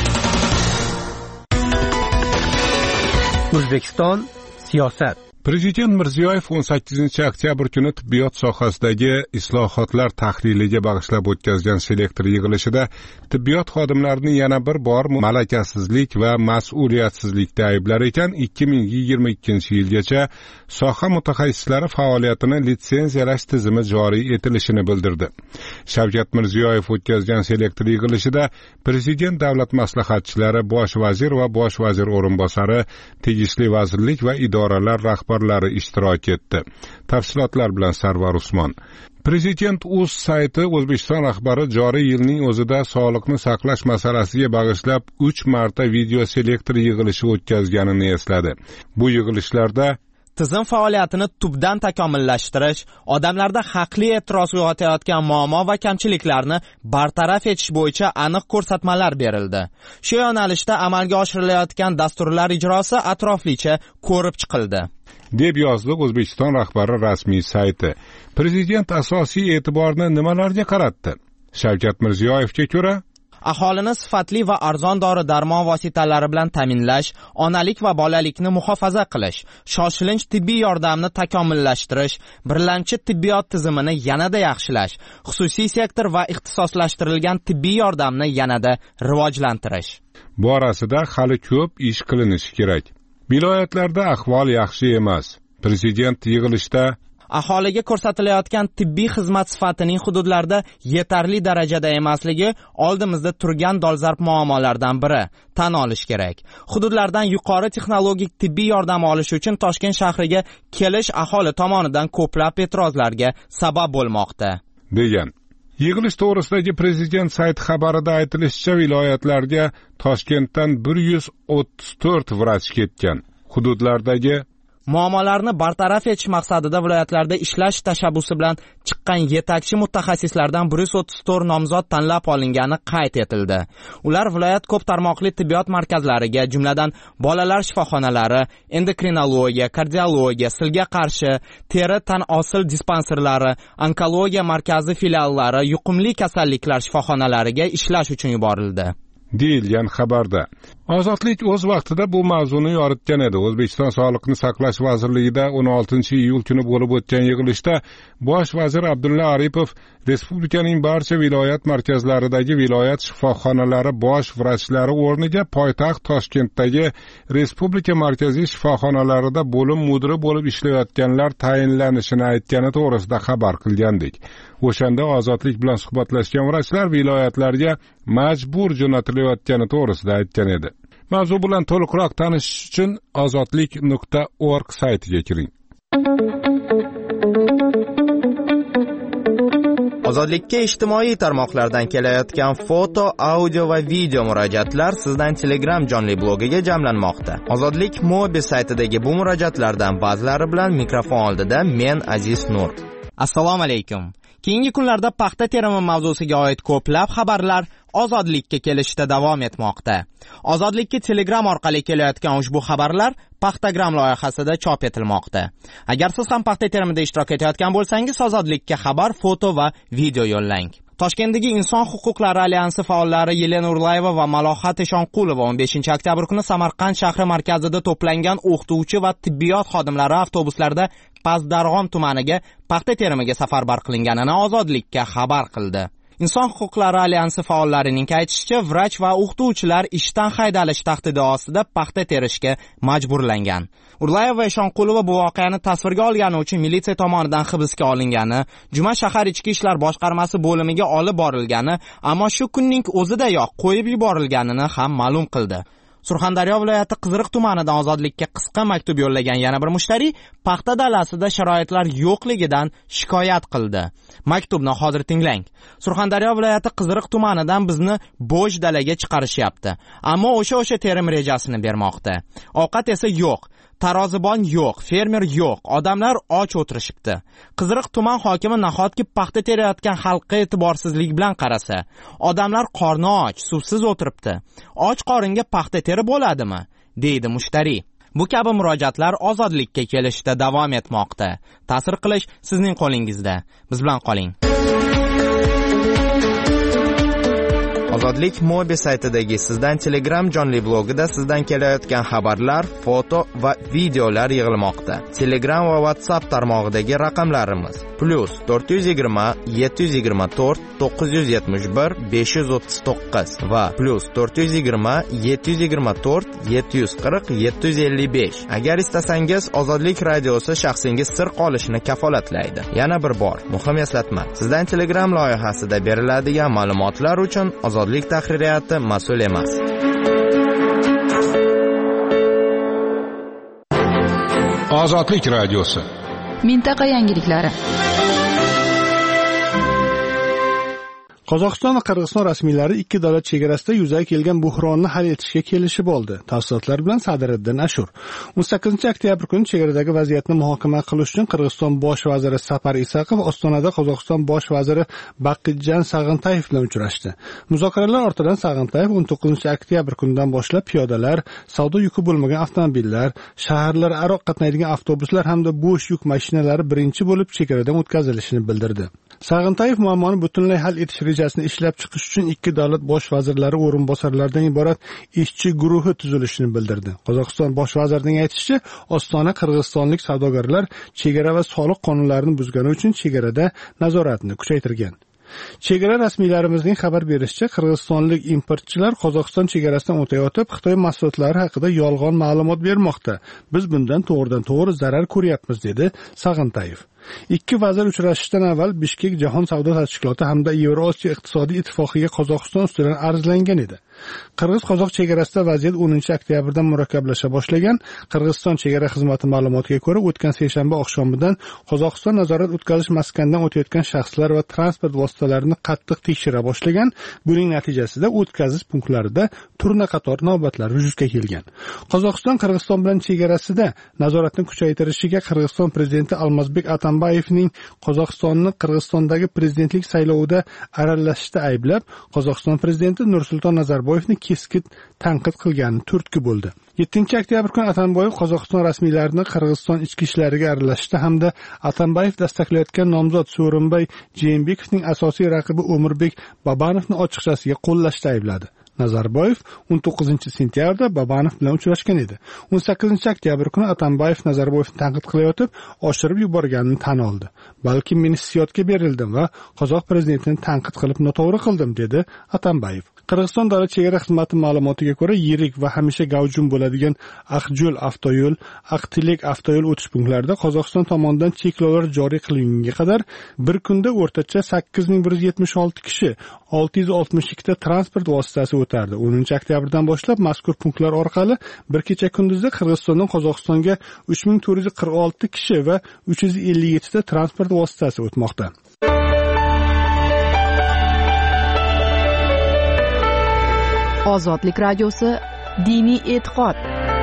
O'zbekiston siyosat. Prezident Mirziyoyev o'n sakkizinchi oktyabr kuni tibbiyot sohasidagi islohotlar tahliliga bag'ishlab o'tkazgan selektor yig'ilishida tibbiyot xodimlarini yana bir bor malakasizlik va mas'uliyatsizlikda ayblar ekan, ikki ming yigirma ikkinchi yilgacha soha mutaxassislari faoliyatini litsenziyalash tizimi joriy etilishini bildirdi. Shavkat Mirziyoyev o'tkazgan selektor yig'ilishida Prezident davlat maslahatchilari, bosh vazir va bosh vazir o'rinbosari, tegishli vazirlik va idoralar rahbarlari ishtirok etdi. Tafsilotlar bilan Sarvar Usmon. Prezident uz sayti O'zbekiston rahbari joriy yilning o'zida sog'liqni saqlash masalasiga bag'ishlab uch marta video selektor yig'ilishi o'tkazganini esladi. Bu yig'ilishlarda tizim faoliyatini tubdan takomillashtirish, odamlarda haqli e'tiroz uyg'otayotgan muammo va kamchiliklarni bartaraf etish bo'yicha aniq ko'rsatmalar berildi. Shu yo'nalishda amalga oshirilayotgan dasturlar ijrosi atroflicha ko'rib chiqildi, deb yozdi O'zbekiston rahbari rasmiy sayti. Prezident asosiy e'tiborni nimalarga qaratdi? Shavkat Mirziyoyevga ko'ra, aholini sifatli va arzon dori darmon vositalari bilan ta'minlash, onalik va bolalikni muhofaza qilish, shoshilinch tibbiy yordamni takomillashtirish, birlamchi tibbiyot tizimini yanada yaxshilash, xususiy sektor va ixtisoslashtirilgan tibbiy yordamni yanada rivojlantirish borasida hali ko'p ish qilinishi kerak. Viloyatlarda ahvol yaxshi emas. Prezident yig'ilishda aholiga ko'rsatilayotgan tibbiy xizmat sifatining hududlarda yetarli darajada emasligi oldimizda turgan dolzarb muammolardan biri, tan olish kerak. Hududlardan yuqori texnologik tibbiy yordam olish uchun Toshkent shahriga kelish aholi tomonidan ko'plab e'tirozlarga sabab bo'lmoqda, degan. Yig'ilish to'g'risidagi prezident sayti xabarida aytilishicha, viloyatlarga Toshkentdan bir yuz o'ttiz to'rt vrach ketgan. Hududlardagi muammolarni bartaraf etish maqsadida viloyatlarda ishlash tashabbusi bilan chiqqan yetakchi mutaxassislardan bir yuz o'ttiz to'rt nomzod tanlab olingani qayd etildi. Ular viloyat ko'p tarmoqli tibbiyot markazlariga, jumladan bolalar shifoxonalari, endokrinologiya, kardiologiya, silga qarshi, teri tan osil dispanserlari, onkologiya markazi filiallari, yuqumli kasalliklar shifoxonalariga ishlash uchun yuborildi, deyilgan xabarda. Ozodlik o'z vaqtida bu mavzuni yoritgan edi. O'zbekiston Sog'liqni saqlash vazirligida o'n oltinchi iyul kuni bo'lib o'tgan yig'ilishda bosh vazir Abdulla Aripov respublikaning barcha viloyat markazlaridagi viloyat shifoxonalari bosh vrachlari o'rniga poytaxt Toshkentdagi respublika markaziy shifoxonalarida bo'lim mudiri bo'lib ishlayotganlar tayinlanishini aytgani to'g'risida xabar qilgandik. O'shanda Ozodlik bilan suhbatlashgan vrachlar viloyatlarga majbur jo'natilayotgani to'g'risida aytgan edi. Mavzu bilan to'liqroq tanishish uchun ozodlik nuqta org saytiga kiring. Ozodlikka ijtimoiy tarmoqlardan kelayotgan foto, audio va video murojaatlar sizdan Telegram jonli blogiga jamlanmoqda. Ozodlik Mobi saytidagi bu murojaatlardan ba'zilari bilan mikrofon oldida men Aziz Nur. Assalomu alaykum. Keyingi kunlarda paxta terimi mavzusiga oid ko'plab xabarlar Ozodlikka kelishda davom etmoqda. Ozodlikka Telegram orqali kelayotgan ushbu xabarlar Paxtagram loyihasida chop etilmoqda. Agar siz ham paxta terimida ishtirok etayotgan bo'lsangiz, Ozodlikka xabar, foto va video yo'llang. Toshkentdagi Inson huquqlari alyansi faollari Yelena Urlayeva va Malohat Eshonqulova o'n beshinchi oktyabr kuni Samarqand shahri markazida to'plangan o'qituvchi va tibbiyot xodimlari avtobuslarda Pastdarg'om tumaniga paxta terimiga safarbar qilinganini Ozodlikka xabar qildi. Inson huquqlari alyansi faollarining aytishicha, vrach va o'qituvchilar ishdan haydalish tahdidi ostida paxta terishga majburlangan. Urlayeva va Eshonqulova bu voqeani tasvirga olgani uchun militsiya tomonidan hibsga olingani, Juma shahar ichki ishlar boshqarmasi bo'limiga olib borilgani, ammo shu kunning o'zidayoq qo'yib yuborilganini ham ma'lum qildi. Surxondaryo viloyati Qiziriq tumanidan Ozodlikka qisqa maktub yo'llagan yana bir mushtariy paxta dalasida sharoitlar yo'qligidan shikoyat qildi. Maktubni hozir tinglang. Surxondaryo viloyati Qiziriq tumanidan bizni bo'sh dalaga chiqarishyapti, ammo o'sha-o'sha terim rejasini bermoqda. Ovqat esa yo'q. Tarozibon yo'q, fermer yo'q, odamlar och o'tirishibdi. Qiziriq tuman hokimi nahotki paxta terayotgan xalqqa e'tiborsizlik bilan qarasa, odamlar qorni och, suvsiz o'tiribdi. Och qoringa paxta terib bo'ladimi? deydi mushtariy. Bu kabi murojaatlar Ozodlikka kelishda davom etmoqda. Ta'sir qilish sizning qo'lingizda. Biz bilan qoling. Ozodlik Mobi saytidagi sizdan Telegram jonli blogida sizdan kelayotgan xabarlar, foto va videolar yig'ilmoqda. Telegram va WhatsApp tarmog'idagi raqamlarimiz plus to'rt yuz yigirma yetti yuz yigirma to'rt to'qqiz yuz yetmish bir besh yuz o'ttiz to'qqiz va plus to'rt yuz yigirma yetti yuz yigirma to'rt yetti yuz qirq yetti yuz ellik besh. Agar istasangiz, Ozodlik radiosi shaxsingiz sir qolishini kafolatlaydi. Yana bir bor muhim eslatma. Sizdan Telegram loyihasida beriladigan ma'lumotlar uchun Ozodlik tahririyati mas'ul emas. Ozodlik radiosi. Mintaqa yangiliklari. Qozog'iston va Qirg'iziston rasmiylari ikki davlat chegarasida yuzaga kelgan buhronni hal etishga kelishib oldi. Tafsilotlar bilan Sadiriddin Ashur. o'n sakkizinchi oktyabr kuni chegaradagi vaziyatni muhokama qilish uchun Qirg'iziston bosh vaziri Sapar Isaqov Ostonada Qozog'iston bosh vaziri Baqitjan Sag'intayev bilan uchrashdi. Muzokaralar ortidan Sag'intayev o'n to'qqizinchi oktyabr kunidan boshlab piyodalar, savdo yuki bo'lmagan avtomobillar, shaharlararo qatnaydigan avtobuslar hamda bo'sh yuk mashinalari birinchi bo'lib chegaradan o'tkazilishini bildirdi. Sag'intayev muammoni butunlay hal etish rejasini ishlab chiqish uchun ikki davlat bosh vazirlari o'rinbosarlaridan iborat ishchi guruhi tuzilishini bildirdi. Qozog'iston bosh vazirining aytishicha, Ostona qirg'izistonlik savdogarlar chegara va soliq qonunlarini buzgani uchun chegarada nazoratni kuchaytirgan. Chegara rasmiylarimizning xabar berishicha, qirg'izistonlik importchilar Qozog'iston chegarasidan o'tayotib, Xitoy mahsulotlari haqida yolg'on ma'lumot bermoqda. Biz bundan to'g'ridan-to'g'ri zarar ko'ryapmiz, dedi Sag'intayev. Ikki vazir uchrashishdan avval Bishkek Jahon savdo tashkiloti hamda Yevrosiyo iqtisodiy ittifoqiga Qozog'iston ustidan arzlangan edi. Qirg'iz-qozoq chegarasida vaziyat o'ninchi oktyabrdan murakkablasha boshlagan. Qirg'iziston chegara xizmati ma'lumotiga ko'ra, o'tgan seshanba oqshomidan Qozog'iston nazorat o'tkazish maskanidan o'tayotgan shaxslar va transport vositalarini qattiq tekshira boshlagan. Buning natijasida o'tkazish punktlarida turna qator navbatlar vujudga kelgan. Qozog'iston Qirg'iziston bilan chegarasida nazoratni kuchaytirishiga Qirg'iziston prezidenti Almazbek Atambayevning Qozog'istonni Qirg'izistondagi prezidentlik saylovida aralashishda ayblab, Qozog'iston prezidenti Nursulton Nazarboyevni keskin tanqid qilgani turtki bo'ldi. yettinchi oktyabr kuni Atambayev Qozog'iston rasmiylarini Qirg'iziston ichki ishlariga aralashishda hamda Atambayev dastaklayotgan nomzod So'rinbay Jeenbekovning asosiy raqibi O'mirbek Babanovni ochiqchasiga qo'llashda aybladi. Nazarboyev o'n to'qqizinchi sentyabrda Babanov bilan uchrashgan edi. o'n sakkizinchi oktyabr kuni Atambayev Nazarboyevni tanqid qilayotib, oshirib yuborganini tan oldi. Balki men hissiyotga berildim va qozoq prezidentini tanqid qilib noto'g'ri qildim, dedi Atambayev. Qirg'iziston davlat chegara xizmati ma'lumotiga ko'ra, yirik va hamisha gavjum bo'ladigan Aqjo'l avtoyo'l, Aqtilek avtoyo'l o'tish punktlarida Qozog'iston tomonidan cheklovlar joriy qilingunga qadar bir kunda o'rtacha sakkiz ming bir yuz yetmish olti kishi, olti yuz oltmish ikkita transport vositasi o'tardi. o'ninchi oktyabrdan boshlab mazkur punktlar orqali bir kecha kunduzda Qirg'izistondan Qozog'istonga uch ming to'rt yuz qirq olti kishi va uch yuz ellik yetti ta transport vositasi o'tmoqda. Ozodlik radiosi diniy e'tiqod.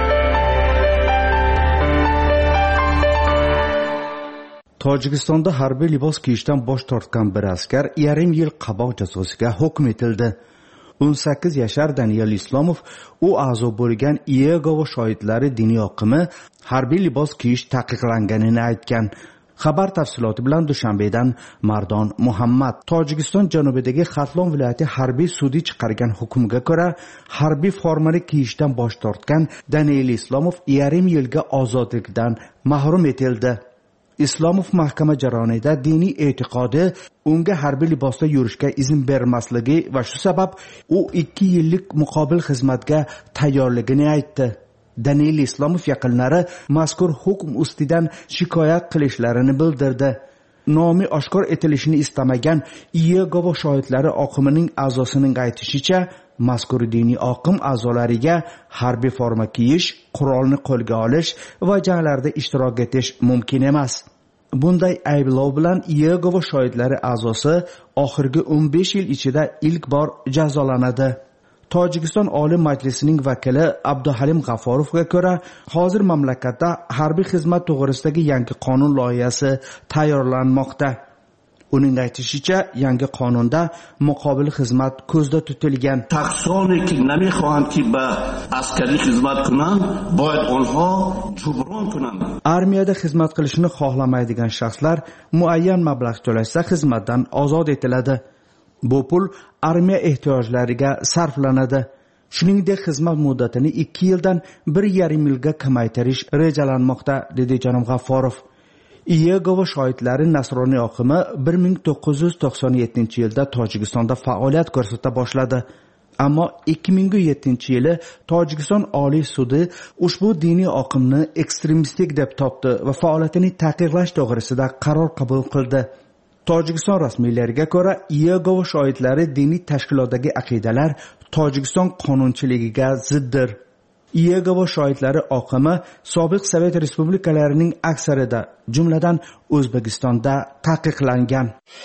Tojikistonda harbiy libos kiyishdan bosh tortgan bir askar yarim yil qamoq jazosiga hukm etildi. o'n sakkiz yashar Daniel Islomov u a'zo bo'lgan Iyegovo shohidlari diniy oqimi harbiy libos kiyish taqiqlanganini aytgan. Xabar tafsiloti bilan Dushanbedan Mardon Muhammad. Tojikiston janubidagi Xatlon viloyati harbiy sudi chiqargan hukmga ko'ra, harbiy formani kiyishdan bosh tortgan Daniel Islomov yarim yilga ozodlikdan mahrum etildi. Islomov mahkama jarayonida diniy e'tiqodi unga harbiy libosda yurishga izn bermasligi va shu sabab u ikki yillik muqobil xizmatga tayyorligini aytdi. Daniel Islomov yaqinlari mazkur hukm ustidan shikoyat qilishlarini bildirdi. Nomi oshkor etilishini istamagan Iyegovo shohidlari oqimining a'zosining aytishicha, mazkur diniy oqim a'zolariga harbiy forma kiyish, qurolni qo'lga olish va janglarda ishtirok etish mumkin emas. Bunday ayblov bilan Iyegovo shohidlari a'zosi oxirgi o'n besh yil ichida ilk bor jazolanadi. Tojikiston Oliy Majlisining vakili Abduhalim G'afforovga ko'ra, hozir mamlakatda harbiy xizmat to'g'risidagi yangi qonun loyihasi tayyorlanmoqda. Uning aytishicha, yangi qonunda muqobil xizmat ko'zda tutilgan. Shaxsoni ki namikhwahan ki ba askariy xizmat kunan, boyad onha jubron kunan. Armiyada xizmat qilishni xohlamaydigan shaxslar muayyan mablag' to'lashsa xizmatdan ozod etiladi. Bu pul armiya ehtiyojlariga sarflanadi. Shuningdek, xizmat muddatini ikki yildan bir yarim yilga kamaytirish rejalanmoqda, dedi janob G'afforov. Iyegovo shohidlari nasroniy oqimi bir ming to'qqiz yuz to'qson yettinchi yilda Tojikistonda faoliyat ko'rsata boshladi. Ammo ikki ming yettinchi yili Tojikiston Oliy sudi ushbu diniy oqimni ekstremistik deb topdi va faoliyatini taqiqlash to'g'risida qaror qabul qildi. Tojikiston rasmiylariga ko'ra, Iyegovo shohidlari diniy tashkilotdagi aqidalar Tojikiston qonunchiligiga ziddir. Iyegovo shohidlari oqimi sobiq Sovet respublikalarining aksarida, jumladan O'zbekistonda taqiqlangan.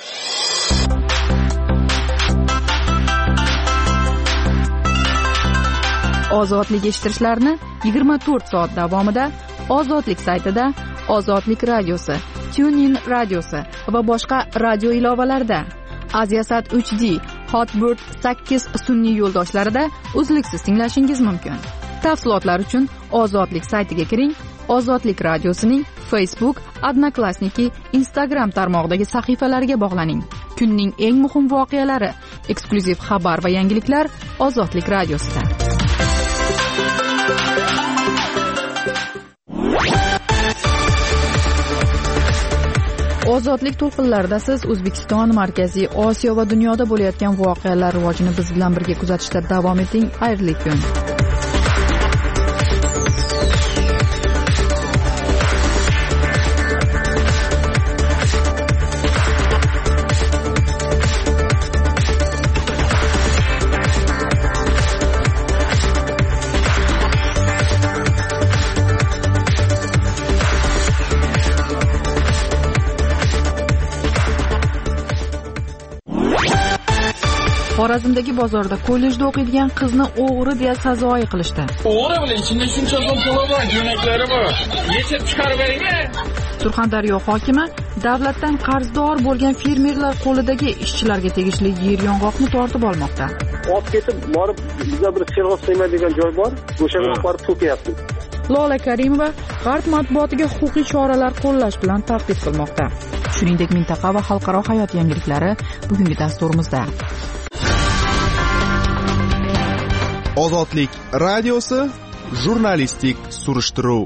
Ozodlik eshittirishlarni yigirma to'rt soat davomida Ozodlik saytida, Ozodlik radiosi, TuneIn radiosi va boshqa radio ilovalarda, Aziasat uch D, Hotbird sakkiz sun'iy yo'ldoshlarida uzluksiz tinglashingiz mumkin. Tafsilotlar uchun Ozodlik saytiga kiring. Ozodlik radiosining Facebook, Odnoklassniki, Instagram tarmog'idagi sahifalariga bog'laning. kunning eng muhim voqealari, eksklyuziv xabar va yangiliklar Ozodlik radiosida. Ozodlik to'lqinlarida siz O'zbekiston, Markaziy Osiyo va dunyoda bo'layotgan voqealar rivojini biz bilan birga kuzatishda davom eting. Xayrli kun. Xorazmdagi bozorda kollejda o'qiydigan qizni o'g'ri deya sazoyi qilishdi. O'g'ri bilan ichinde shuncha so'm pul bor, jo'naklari bor. Yechib chiqarib bering-a. Surxondaryo hokimi davlatdan qarzdor bo'lgan fermerlar qo'lidagi ishchilarga tegishli yer yong'oqni tortib olmoqda. Olib ketib, borib bizda bir serg'oq degan joy bor, o'shanga borib to'kayapti. Lola Karimova G'arb matbuotiga huquqiy choralar qo'llash bilan tahdid qilmoqda. Shuningdek, mintaqa va xalqaro hayot yangiliklari bugungi dasturimizda. Ozodlik radiosi jurnalistik surishtiruv.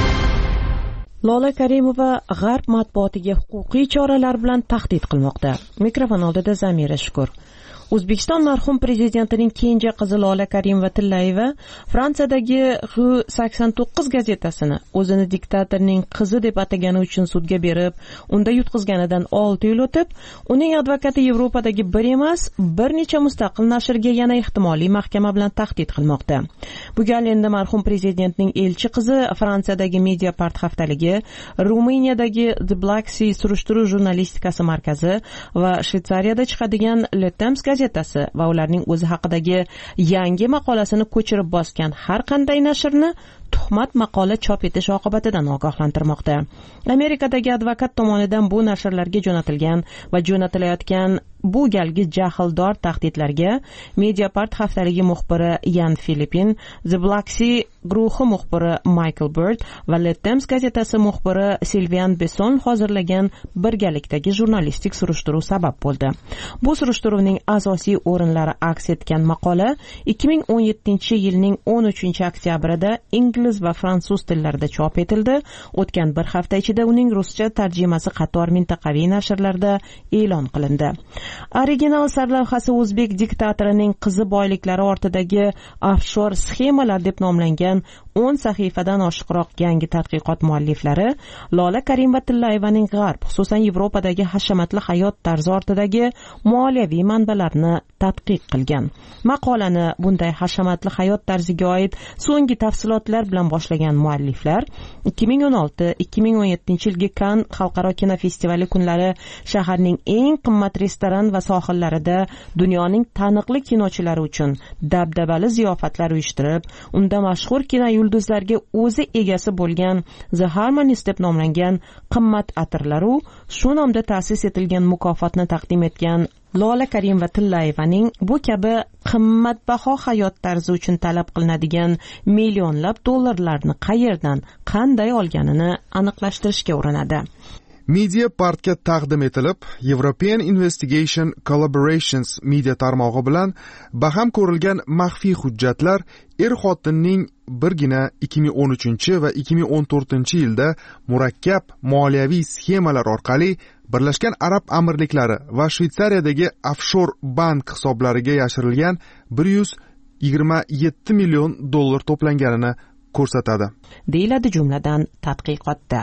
Lola Karimova G'arb matbuotiga huquqiy choralar bilan tahdid qilmoqda. Mikrofon oldida Zamira Shukur. O'zbekiston marhum prezidentining kenja qizi Lola Karimova-Tillayeva Fransiyadagi Hu sakson to'qqiz gazetasini o'zini diktatorning qizi deb atagani uchun sudga berib, unda yutqizganidan olti yil o'tib, uning advokati Yevropadagi bir emas, bir necha mustaqil nashrga yana ehtimoliy mahkama bilan tahdid qilmoqda. Bu gal endi marhum prezidentning elchi qizi Fransiyadagi Mediapart haftaligi, Ruminiyadagi The Black Sea surishtiruv jurnalistikasi markazi va Shveysariyada chiqadigan Le Temps gazetasi va ularning o'zi haqidagi yangi maqolasini ko'chirib bosgan har qanday nashrni tuhmat maqola chop etish oqibatidan ogohlantirmoqda. Amerikadagi advokat tomonidan bu nashrlarga jo'natilgan va jo'natilayotgan bu galgi jahldor tahdidlarga Mediapart haftaligi muxbiri Yan Filippin, The Black Sea guruhi muxbiri Michael Bird va Le Temps gazetasi muxbiri Sylvain Besson hozirlagan birgalikdagi jurnalistik surishtiruv sabab bo'ldi. Bu surishtiruvning asosiy o'rinlari aks etgan maqola ikki ming o'n yettinchi yilning o'n uchinchi oktyabrida ingliz va fransuz tillarida chop etildi. O'tgan bir hafta ichida uning ruscha tarjimasi qator mintaqaviy nashrlarda e'lon qilindi. Original sarlavhasi o'zbek diktatorining qizi boyliklari ortidagi offshor sxemalar deb nomlangan o'n sahifadan oshiqroq yangi tadqiqot mualliflari Lola Karimova-Tillayevaning G'arb, xususan Yevropadagi hashamatli hayot tarzi ortidagi moliyaviy manbalarni tadqiq qilgan. Maqolani bunday hashamatli hayot tarziga oid so'nggi tafsilotlar bilan boshlagan mualliflar ikki ming o'n olti ikki ming o'n yettinchi yilgi Kann xalqaro kinofestivali kunlari shaharning eng qimmat restoran va sohillarida dunyoning taniqli kinochilari uchun dabdabali ziyofatlar uyushtirib, unda mashhur kino yulduzlarga o'zi egasi bo'lgan The Harmonist deb nomlangan qimmat atirlaru shu nomda ta'sis etilgan mukofotni taqdim etgan Lola Karimova-Tillayevaning bu kabi qimmatbaho hayot tarzi uchun talab qilinadigan millionlab dollarlarni qayerdan, qanday olganini aniqlashtirishga urinadi. Mediapartga taqdim etilib, European Investigation Collaborations media tarmog'i bilan baham ko'rilgan maxfiy hujjatlar er-xotinning birgina ikki ming o'n uchinchi va ikki ming o'n to'rtinchi yilda murakkab moliyaviy sxemalar orqali Birlashgan Arab Amirliklari va Shveysariyadagi offshor bank hisoblariga yashirilgan bir yuz yigirma yetti million dollar to'planganini ko'rsatadi, deyiladi jumladan tadqiqotda.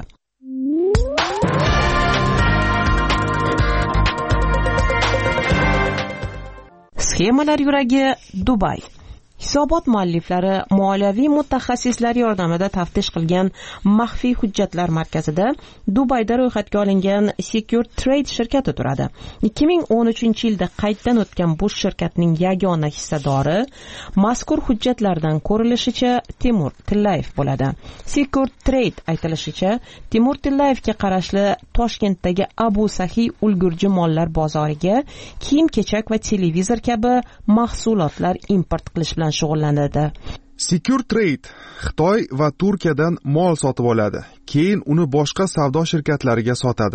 Sxemalar yuragi Dubay. Hisobot mualliflari moliyaviy mutaxassislar yordamida taftish qilgan maxfiy hujjatlar markazida Dubayda ro'yxatga olingan Secure Trade shirkati turadi. ikki ming o'n uchinchi yilda qayddan o'tgan bu shirkatning yagona hissadori mazkur hujjatlardan ko'rilishicha Timur Tillayev bo'ladi. Secure Trade aytilishicha Timur Tillayevga qarashli Toshkentdagi Abu Sahiy ulgurji mollar bozoriga kiyim-kechak va televizor kabi mahsulotlar import qilish bilan shug'ullanadi. Secure Trade Xitoy va Turkiyadan mol sotib oladi, keyin uni boshqa savdo shirkatlariga sotadi.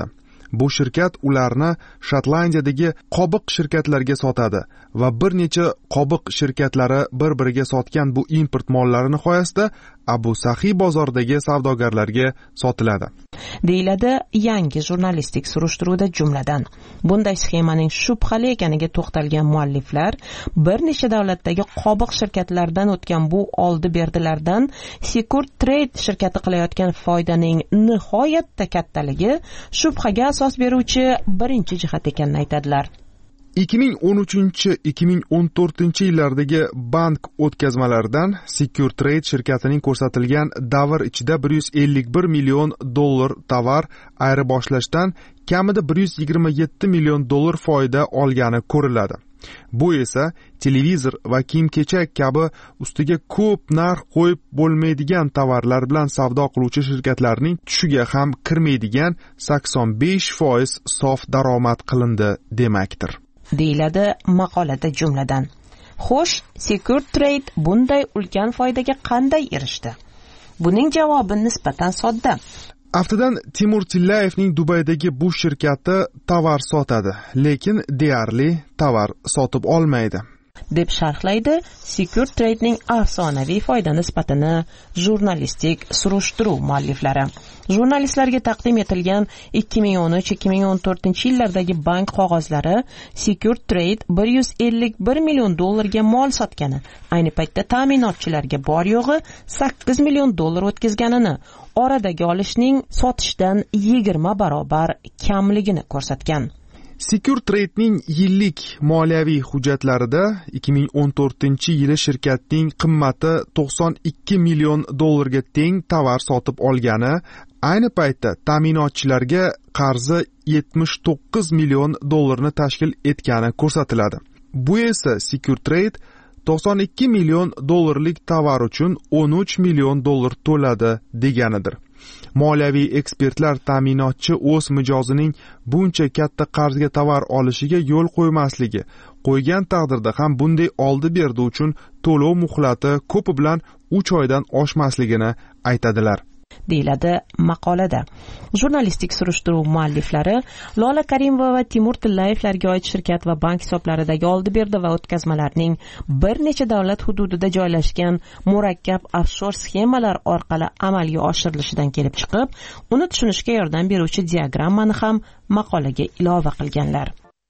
Bu shirkat ularni Shotlandiyadagi qobiq shirkatlarga sotadi va bir necha qobiq shirkatlari bir-biriga sotgan bu import mollari nihoyasida Abu Sahiy bozoridagi savdogarlarga sotiladi, deyiladi yangi jurnalistik surishtiruvda. Jumladan bunday sxemaning shubhali ekaniga to'xtalgan mualliflar bir necha davlatdagi qobiq shirkatlardan o'tgan bu oldi berdilardan Secure Trade shirkati qilayotgan foydaning nihoyatda kattaligi shubhaga asos beruvchi birinchi jihat ekanini aytadilar. ikki ming o'n uchinchi - ikki ming o'n to'rtinchi yillardagi bank o'tkazmalaridan Secure Trade shirkatining ko'rsatilgan davr ichida bir yuz ellik bir million dollar tovar ayirboshlashdan kamida bir yuz yigirma yetti million dollar foyda olgani ko'riladi. Bu esa televizor va kiyim-kechak kabi ustiga ko'p narx qo'yib bo'lmaydigan tovarlar bilan savdo qiluvchi shirkatlarning tushiga ham kirmaydigan sakson besh foiz sof daromad qilindi demakdir, deyiladi maqolada. Jumladan xo'sh, Secure Trade bunday ulkan foydaga qanday erishdi? Buning javobi nisbatan sodda. Aftidan Timur Tillayevning Dubaydagi bu shirkati tovar sotadi, lekin deyarli tovar sotib olmaydi, deb sharhlaydi Secure Trade'ning afsonaviy foyda nisbatini jurnalistik surishtiruv mualliflari. Jurnalistlarga taqdim etilgan ikki ming o'n uch - ikki ming o'n to'rtinchi yillardagi bank qog'ozlari Secure Trade bir yuz ellik bir million dollarga mol sotgani, ayni paytda ta'minotchilarga bor yo'g'i sakkiz million dollar o'tkazganini, oradagi olishning sotishdan yigirma barobar kamligini ko'rsatgan. Secure Trade'ning yillik moliyaviy hujjatlarida ikki ming o'n to'rtinchi yili shirkatning qimmati to'qson ikki million dollarga teng tovar sotib olgani, ayni paytda ta'minotchilarga qarzi yetmish to'qqiz million dollarni tashkil etgani ko'rsatiladi. Bu esa Secure Trade to'qson ikki million dollarlik tovar uchun o'n uch million dollar to'ladi deganidir. Moliyaviy ekspertlar ta'minotchi o'z mijozining buncha katta qarzga tovar olishiga yo'l qo'ymasligi, qo'ygan taqdirda ham bunday oldi berdi uchun to'lov muhlati ko'pi bilan uch oydan oshmasligini aytadilar, deyiladi maqolada. Jurnalistik surishtiruv mualliflari Lola Karimova va Timur Tillayevlarga oid shirkat va bank hisoblaridagi oldi berdi va o'tkazmalarning bir necha davlat hududida joylashgan murakkab offshor sxemalar orqali amalga oshirilishidan kelib chiqib, uni tushunishga yordam beruvchi diagrammani ham maqolaga ilova qilganlar.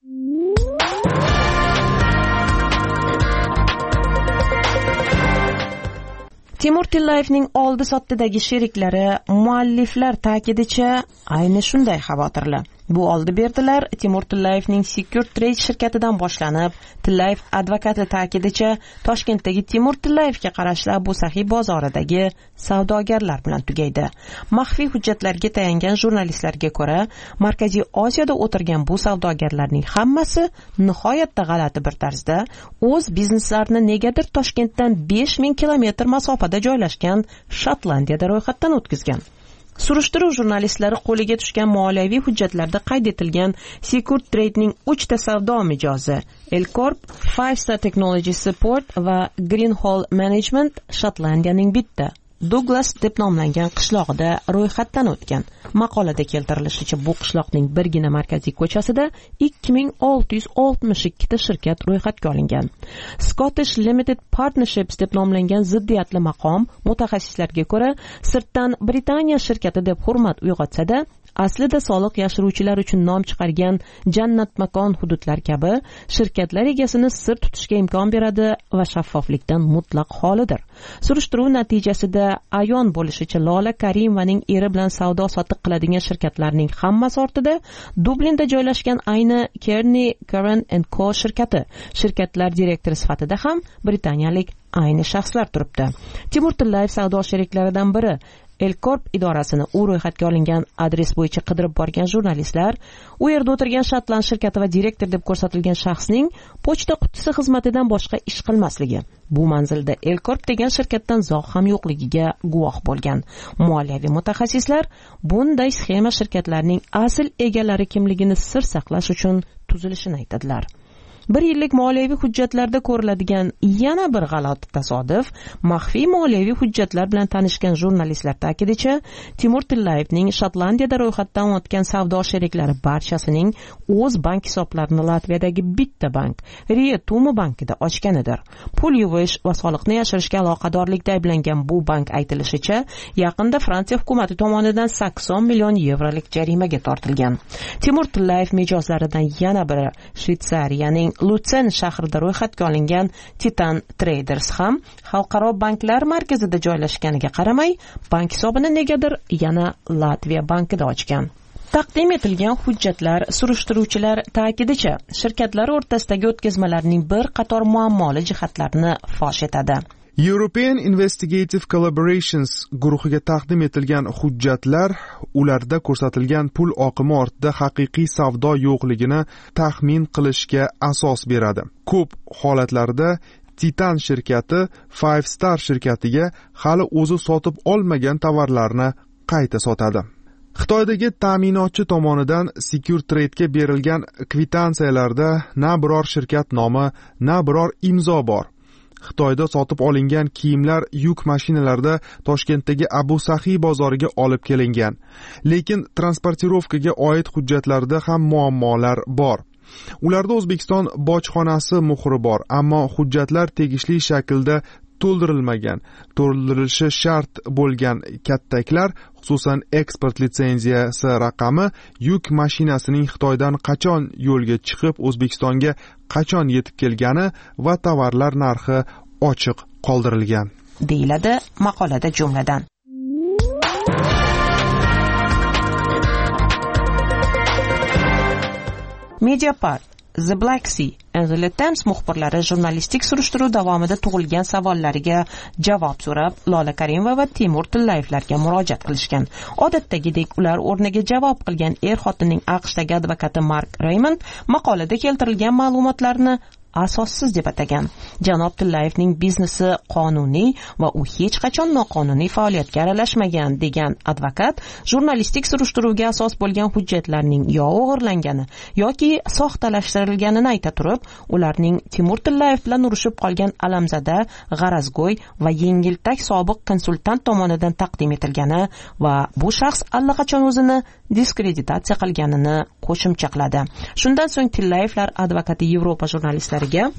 Timur Tillayevning oldi sotdidagi sheriklari mualliflar ta'kidicha ayni shunday xavotirli. Bu oldi berdilar Timur Tillayevning Secure Trade shirkatidan boshlanib, Tillayev advokati ta'kidicha Toshkentdagi Timur Tillayevga qarashli Abu Sahiy bozoridagi savdogarlar bilan tugaydi. Maxfiy hujjatlarga tayangan jurnalistlarga ko'ra, Markaziy Osiyoda o'tirgan bu savdogarlarning hammasi nihoyatda g'alati bir tarzda o'z bizneslarini negadir Toshkentdan besh ming kilometr masofada joylashgan Shotlandiyada ro'yxatdan o'tkazgan. Surishtiruv jurnalistlari qo'liga tushgan moliyaviy hujjatlarda qayd etilgan Secure Trade'ning uchta savdo mijozi Elcorp, Five Star Technology Support va Greenhall Management Shotlandiyaning bitta Douglas deb nomlangan qishlog'ida ro'yxatdan o'tgan. Maqolada keltirilishicha bu qishloqning birgina markaziy ko'chasida ikki ming olti yuz oltmish ikki ta shirkat ro'yxatga olingan. Scottish Limited Partnerships deb nomlangan ziddiyatli maqom mutaxassislarga ko'ra sirtdan Britaniya shirkati deb hurmat uyg'otsa-da, aslida soliq yashiruvchilar uchun nom chiqargan jannat makon hududlar kabi shirkatlar egasini sir tutishga imkon beradi va shaffoflikdan mutlaq xolidir. Surishtiruv natijasida ayon bo'lishicha Lola Karimovaning eri bilan savdo sotiq qiladigan shirkatlarning hammasi ortida Dublinda joylashgan ayni Kearney, Curran and Co shirkati, shirkatlar direktori sifatida ham britaniyalik ayni shaxslar turibdi. Timur Tillayev savdo sheriklaridan biri. Elcorp idorasini u ro'yxatga olingan adres bo'yicha qidirib borgan jurnalistlar u yerda o'tirgan Shotland shirkati va direktor deb ko'rsatilgan shaxsning pochta qutisi xizmatidan boshqa ish qilmasligi, bu manzilda Elcorp degan shirkatdan zog' ham yo'qligiga guvoh bo'lgan. Moliyaviy mutaxassislar bunday sxema shirkatlarning asl egalari kimligini sir saqlash uchun tuzilishini aytadilar. bir yillik moliyaviy hujjatlarda ko'riladigan yana bir g'alati tasodif maxfiy moliyaviy hujjatlar bilan tanishgan jurnalistlar ta'kidicha Timur Tillayevning Shotlandiyada ro'yxatdan o'tgan savdo sheriklari barchasining o'z bank hisoblarini Latviyadagi bitta bank Rietumo bankida ochganidir. Pul yuvish va soliqni yashirishga aloqadorlikda ayblangan bu bank aytilishicha yaqinda Fransiya hukumati tomonidan sakson million yevrolik jarimaga tortilgan. Timur Tillayev mijozlaridan yana biri Shvetsariyaning Lutsen shahrida ro'yxatga olingan Titan Traders ham xalqaro banklar markazida joylashganiga qaramay, bank hisobini negadir yana Latviya bankida ochgan. Taqdim etilgan hujjatlar surishtiruvchilar ta'kidicha shirkatlar o'rtasidagi o'tkazmalarning bir qator muammoli jihatlarini fosh etadi. European Investigative Collaborations guruhiga taqdim etilgan hujjatlar ularda ko'rsatilgan pul oqimi ortida haqiqiy savdo yo'qligini taxmin qilishga asos beradi. Ko'p holatlarda Titan shirkati Five Star shirkatiga hali o'zi sotib olmagan tovarlarni qayta sotadi. Xitoydagi ta'minotchi tomonidan Secure Trade'ga berilgan kvitansiyalarda na biror shirkat nomi, na biror imzo bor. Xitoyda sotib olingan kiyimlar yuk mashinalarida Toshkentdagi Abu Sahiy bozoriga olib kelingan. Lekin transportirovkaga oid hujjatlarda ham muammolar bor. Ularda O'zbekiston bojxonasi muhri bor, ammo hujjatlar tegishli shaklda to'ldirilmagan. To'ldirilishi shart bo'lgan kattaklar, xususan eksport litsenziyasi raqami, yuk mashinasining Xitoydan qachon yo'lga chiqib O'zbekistonga qachon yetib kelgani va tovarlar narxi ochiq qoldirilgan, deyiladi maqolada jumladan. Mediapart, The Black Sea and The Times muxbirlari jurnalistik surishtiruv davomida tug'ilgan savollariga javob so'rab Lola Karimova va Timur Tillayevlarga murojaat qilishgan. Odatdagidek ular o'rniga javob qilgan er-xotinning AQShdagi advokati Mark Raymond maqolada keltirilgan ma'lumotlarni asossiz deb atagan. Janob Tillayevning biznesi qonuniy va u hech qachon noqonuniy faoliyatga aralashmagan degan advokat jurnalistik surishtiruvga asos bo'lgan hujjatlarning yo o'g'irlangani yoki soxtalashtirilganini ayta turib, ularning Timur Tillayev bilan urushib qolgan alamzada, g'arazgo'y va yengiltak sobiq konsultant tomonidan taqdim etilgani va bu shaxs allaqachon o'zini diskreditatsiya qilganini qo'shimcha qiladi. Shundan so'ng Tillayevlar advokati Yevropa jurnalistlari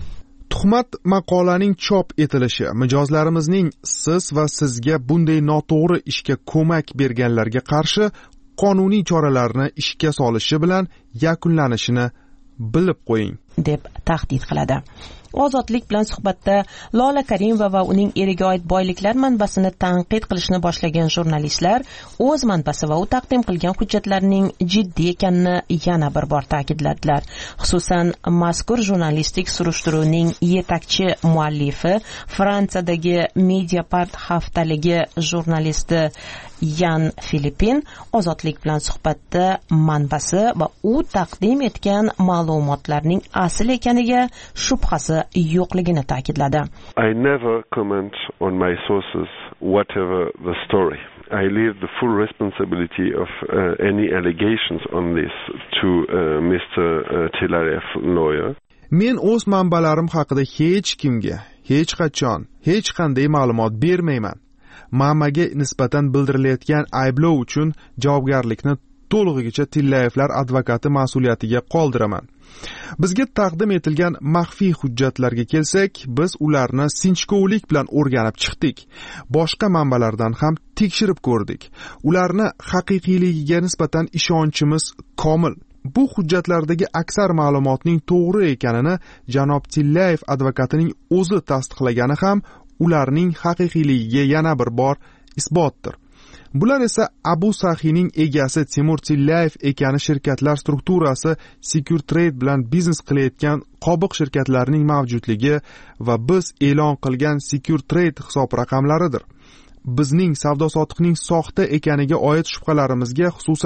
tuhmat maqolaning chop etilishi mijozlarimizning siz va sizga bunday noto'g'ri ishga ko'mak berganlarga qarshi qonuniy choralarni ishga solishi bilan yakunlanishini bilib qo'ying, deb tahdid qiladi. Ozodlik bilan suhbatda Lola Karimova va uning eriga oid boyliklar manbasini tanqid qilishni boshlagan jurnalistlar o'z manbasi va u taqdim qilgan hujjatlarning jiddiy ekanini yana bir bor ta'kidladilar. Xususan, mazkur jurnalistik surishtiruvning yetakchi muallifi, Fransiyadagi Mediapart haftaligi jurnalisti Yan Filippin Ozodlik bilan suhbatda manbasi va u taqdim etgan ma'lumotlarning asl ekaniga shubhasi yo'qligini ta'kidladi. I never comment on my sources, whatever the story. I leave the full responsibility of uh, any allegations on this to uh, Mister Uh, Tillayev lawyer. Men o'z manbalarim haqida hech kimga, hech qachon, hech qanday ma'lumot bermayman. Mamaga nisbatan bildirilayotgan ayblov uchun javobgarlikni to'lig'igacha Tillayevlar advokati mas'uliyatiga qoldiraman. Bizga taqdim etilgan maxfiy hujjatlarga kelsak, biz ularni sinchkovlik bilan o'rganib chiqdik. Boshqa manbalardan ham tekshirib ko'rdik. Ularni haqiqiyligiga nisbatan ishonchimiz komil. Bu hujjatlardagi aksar ma'lumotning to'g'ri ekanini janob Tillayev advokatining o'zi tasdiqlagani ham ularning haqiqiyligiga yana bir bor isbotdir. Bular esa Abu Sahiyning egasi Timur Tillayev ekani shirkatlar strukturasi Secure Trade bilan biznes qilayotgan qobiq shirkatlarining mavjudligi va biz e'lon qilgan Secure Trade hisob raqamlaridir. Bizning savdo sotiqning soxta ekaniga oid shubhalarimizga, xususan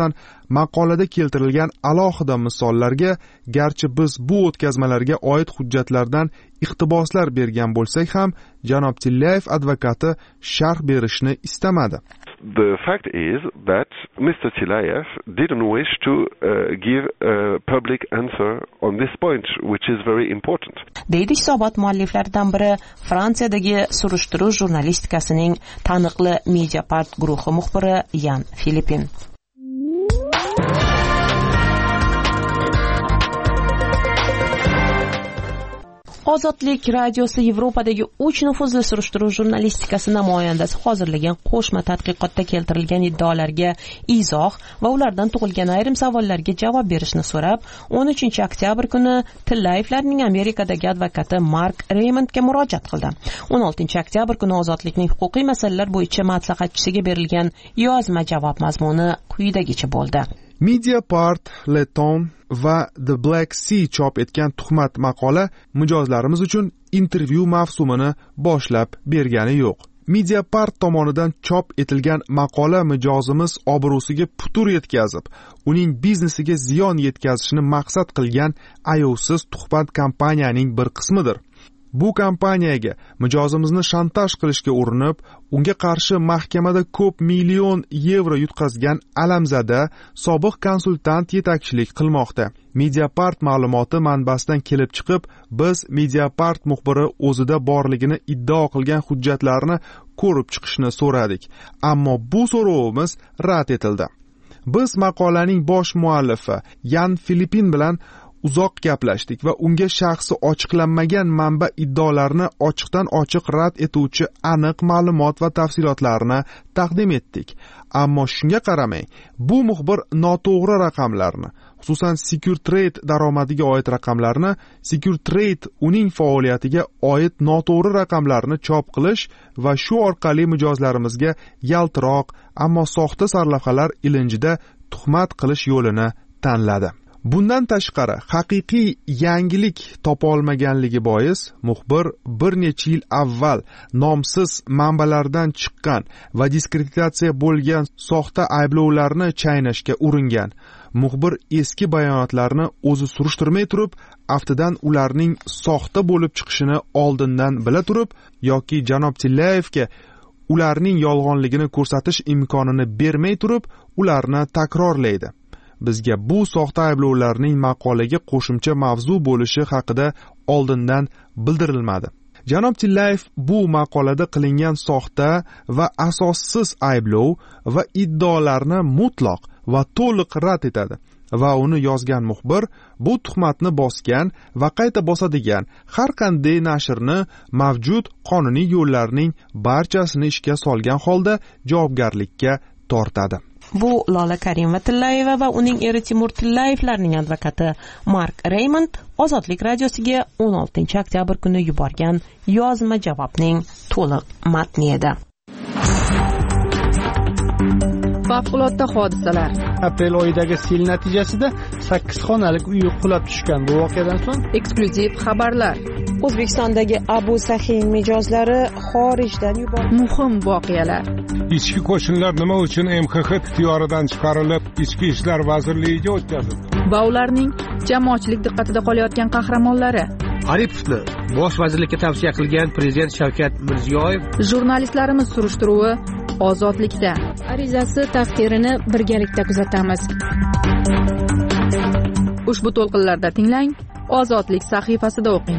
maqolada keltirilgan alohida misollarga garchi biz bu o'tkazmalarga oid hujjatlardan iqtiboslar bergan bo'lsak ham janob Tillayev advokati sharh berishni istamadi. The fact is that Mister Tillayev didn't wish to uh, give a public answer on this point, which is very important. Deydi hisobot mualliflaridan biri Fransiyadagi surishtiruv jurnalistikasining taniqli Mediapart guruhi muxbiri Yan Filippin. Ozodlik radiosi Yevropadagi uch nufuzli surishtiruv jurnalistikasi namoyandasi hozirlagan qo'shma tadqiqotda keltirilgan iddaolarga izoh va ulardan tug'ilgan ayrim savollarga javob berishni so'rab, o'n uchinchi oktyabr kuni Tillayevlarning Amerikadagi advokati Mark Raymondga murojaat qildi. o'n oltinchi oktyabr kuni Ozodlikning huquqiy masalalar bo'yicha maslahatchisiga berilgan yozma javob mazmuni quyidagicha bo'ldi. Mediapart, Le Temps va The Black Sea chop etgan tuhmat maqola mijozlarimiz uchun intervyu mavsumini boshlab bergani yo'q. Mediapart tomonidan chop etilgan maqola mijozimiz obro'siga putur yetkazib, uning biznesiga ziyon yetkazishni maqsad qilgan ayovsiz tuhmat kampaniyaning bir qismidir. Bu kampaniyaga mijozimizni shantaj qilishga urinib, unga qarshi mahkamada ko'p million yevro yutqazgan alamzada sobiq konsultant yetakchilik qilmoqda. Mediapart ma'lumoti manbasidan kelib chiqib, biz Mediapart muxbiri o'zida borligini iddao qilgan hujjatlarni ko'rib chiqishni so'radik, ammo bu so'rovimiz rad etildi. Biz maqolaning bosh muallifi Yan Filippin bilan uzoq gaplashdik va unga shaxsi ochiqlanmagan manba iddaolarni ochiqdan ochiq rad etuvchi aniq ma'lumot va tafsilotlarni taqdim etdik. Ammo shunga qaramay, bu muxbir noto'g'ri raqamlarni, xususan Secure Trade daromadiga oid raqamlarni, Secure Trade uning faoliyatiga oid noto'g'ri raqamlarni chop qilish va shu orqali mijozlarimizga yaltiroq, ammo soxta sarlavhalar ilinjida tuhmat qilish yo'lini tanladi. Bundan tashqari, haqiqiy yangilik topa olmaganligi bois, muxbir bir necha yil avval nomsiz manbalardan chiqqan va diskreditatsiya bo'lgan soxta ayblovlarni chaynashga uringan. Muxbir eski bayonotlarni o'zi surishtirmay turib, aftidan ularning soxta bo'lib chiqishini oldindan bila turib, yoki janob Tillayevga ularning yolg'onligini ko'rsatish imkonini bermay turib, ularni takrorlaydi. Bizga bu soxta ayblovlarning maqolaga qo'shimcha mavzu bo'lishi haqida oldindan bildirilmadi. Janob Tillayev bu maqolada qilingan soxta va asossiz ayblov va iddaolarni mutlaq va to'liq rad etadi va uni yozgan muxbir bu tuhmatni bosgan va qayta bosadigan har qanday nashrni mavjud qonuniy yo'llarning barchasini ishga solgan holda javobgarlikka tortadi. Bu Lola Karimova-Tillayeva va uning eri Timur Tillayevlarning advokati Mark Raymond Ozodlik radiosiga o'n oltinchi oktyabr kuni yuborgan yozma javobning to'liq matni edi. Favqulodda hodisalar. Aprel oyidagi sel natijasida sakkiz xonalik uy qulab tushgan. Bu voqeadan so'ng eksklyuziv xabarlar. O'zbekistondagi Abu Sahin mijozlari xorijdan yuborildi. Muhim voqealar. Ichki qo'shinlar nima uchun M X X ixtiyoridan chiqarilib, Ichki ishlar vazirligiga o'tkazildi? Va ularning jamoatchilik diqqatida qolayotgan qahramonlari. Aripovni bosh vazirlikka tavsiya qilgan prezident Shavkat Mirziyoyev. Jurnalistlarimiz surishtiruvi Ozodlikda. Arizasi taqdirini birgalikda kuzatamiz. Ushbu to'lqinlarda tinglang, Ozodlik sahifasida o'qing.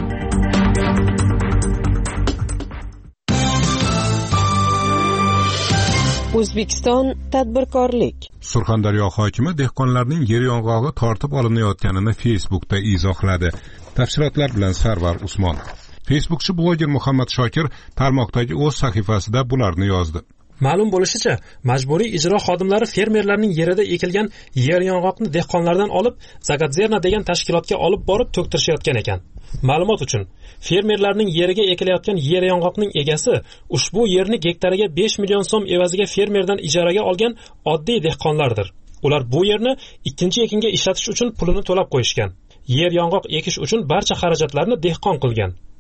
O'zbekiston tadbirkorlik. Surxondaryo hokimi dehqonlarning yer yong'og'i tortib olinayotganini Facebookda izohladi. Tafsilotlar bilan Sarvar Usmonov. Facebookchi bloger Muhammad Shokir tarmoqdagi o'z sahifasida bularni yozdi. Ma'lum bo'lishicha, majburiy ijro xodimlari fermerlarning yerida ekilgan yer yong'oqni dehqonlardan olib, Zagatzerna degan tashkilotga olib borib to'ktirishayotgan ekan. Ma'lumot uchun, fermerlarning yeriga ekilayotgan yer yong'oqning egasi ushbu yerni gektariga besh million so'm evaziga fermerdan ijaraga olgan oddiy dehqonlardir. Ular bu yerni ikkinchi ekinga ishlatish uchun pulini to'lab qo'yishgan. Yer yong'oq ekish uchun barcha xarajatlarni dehqon qilgan.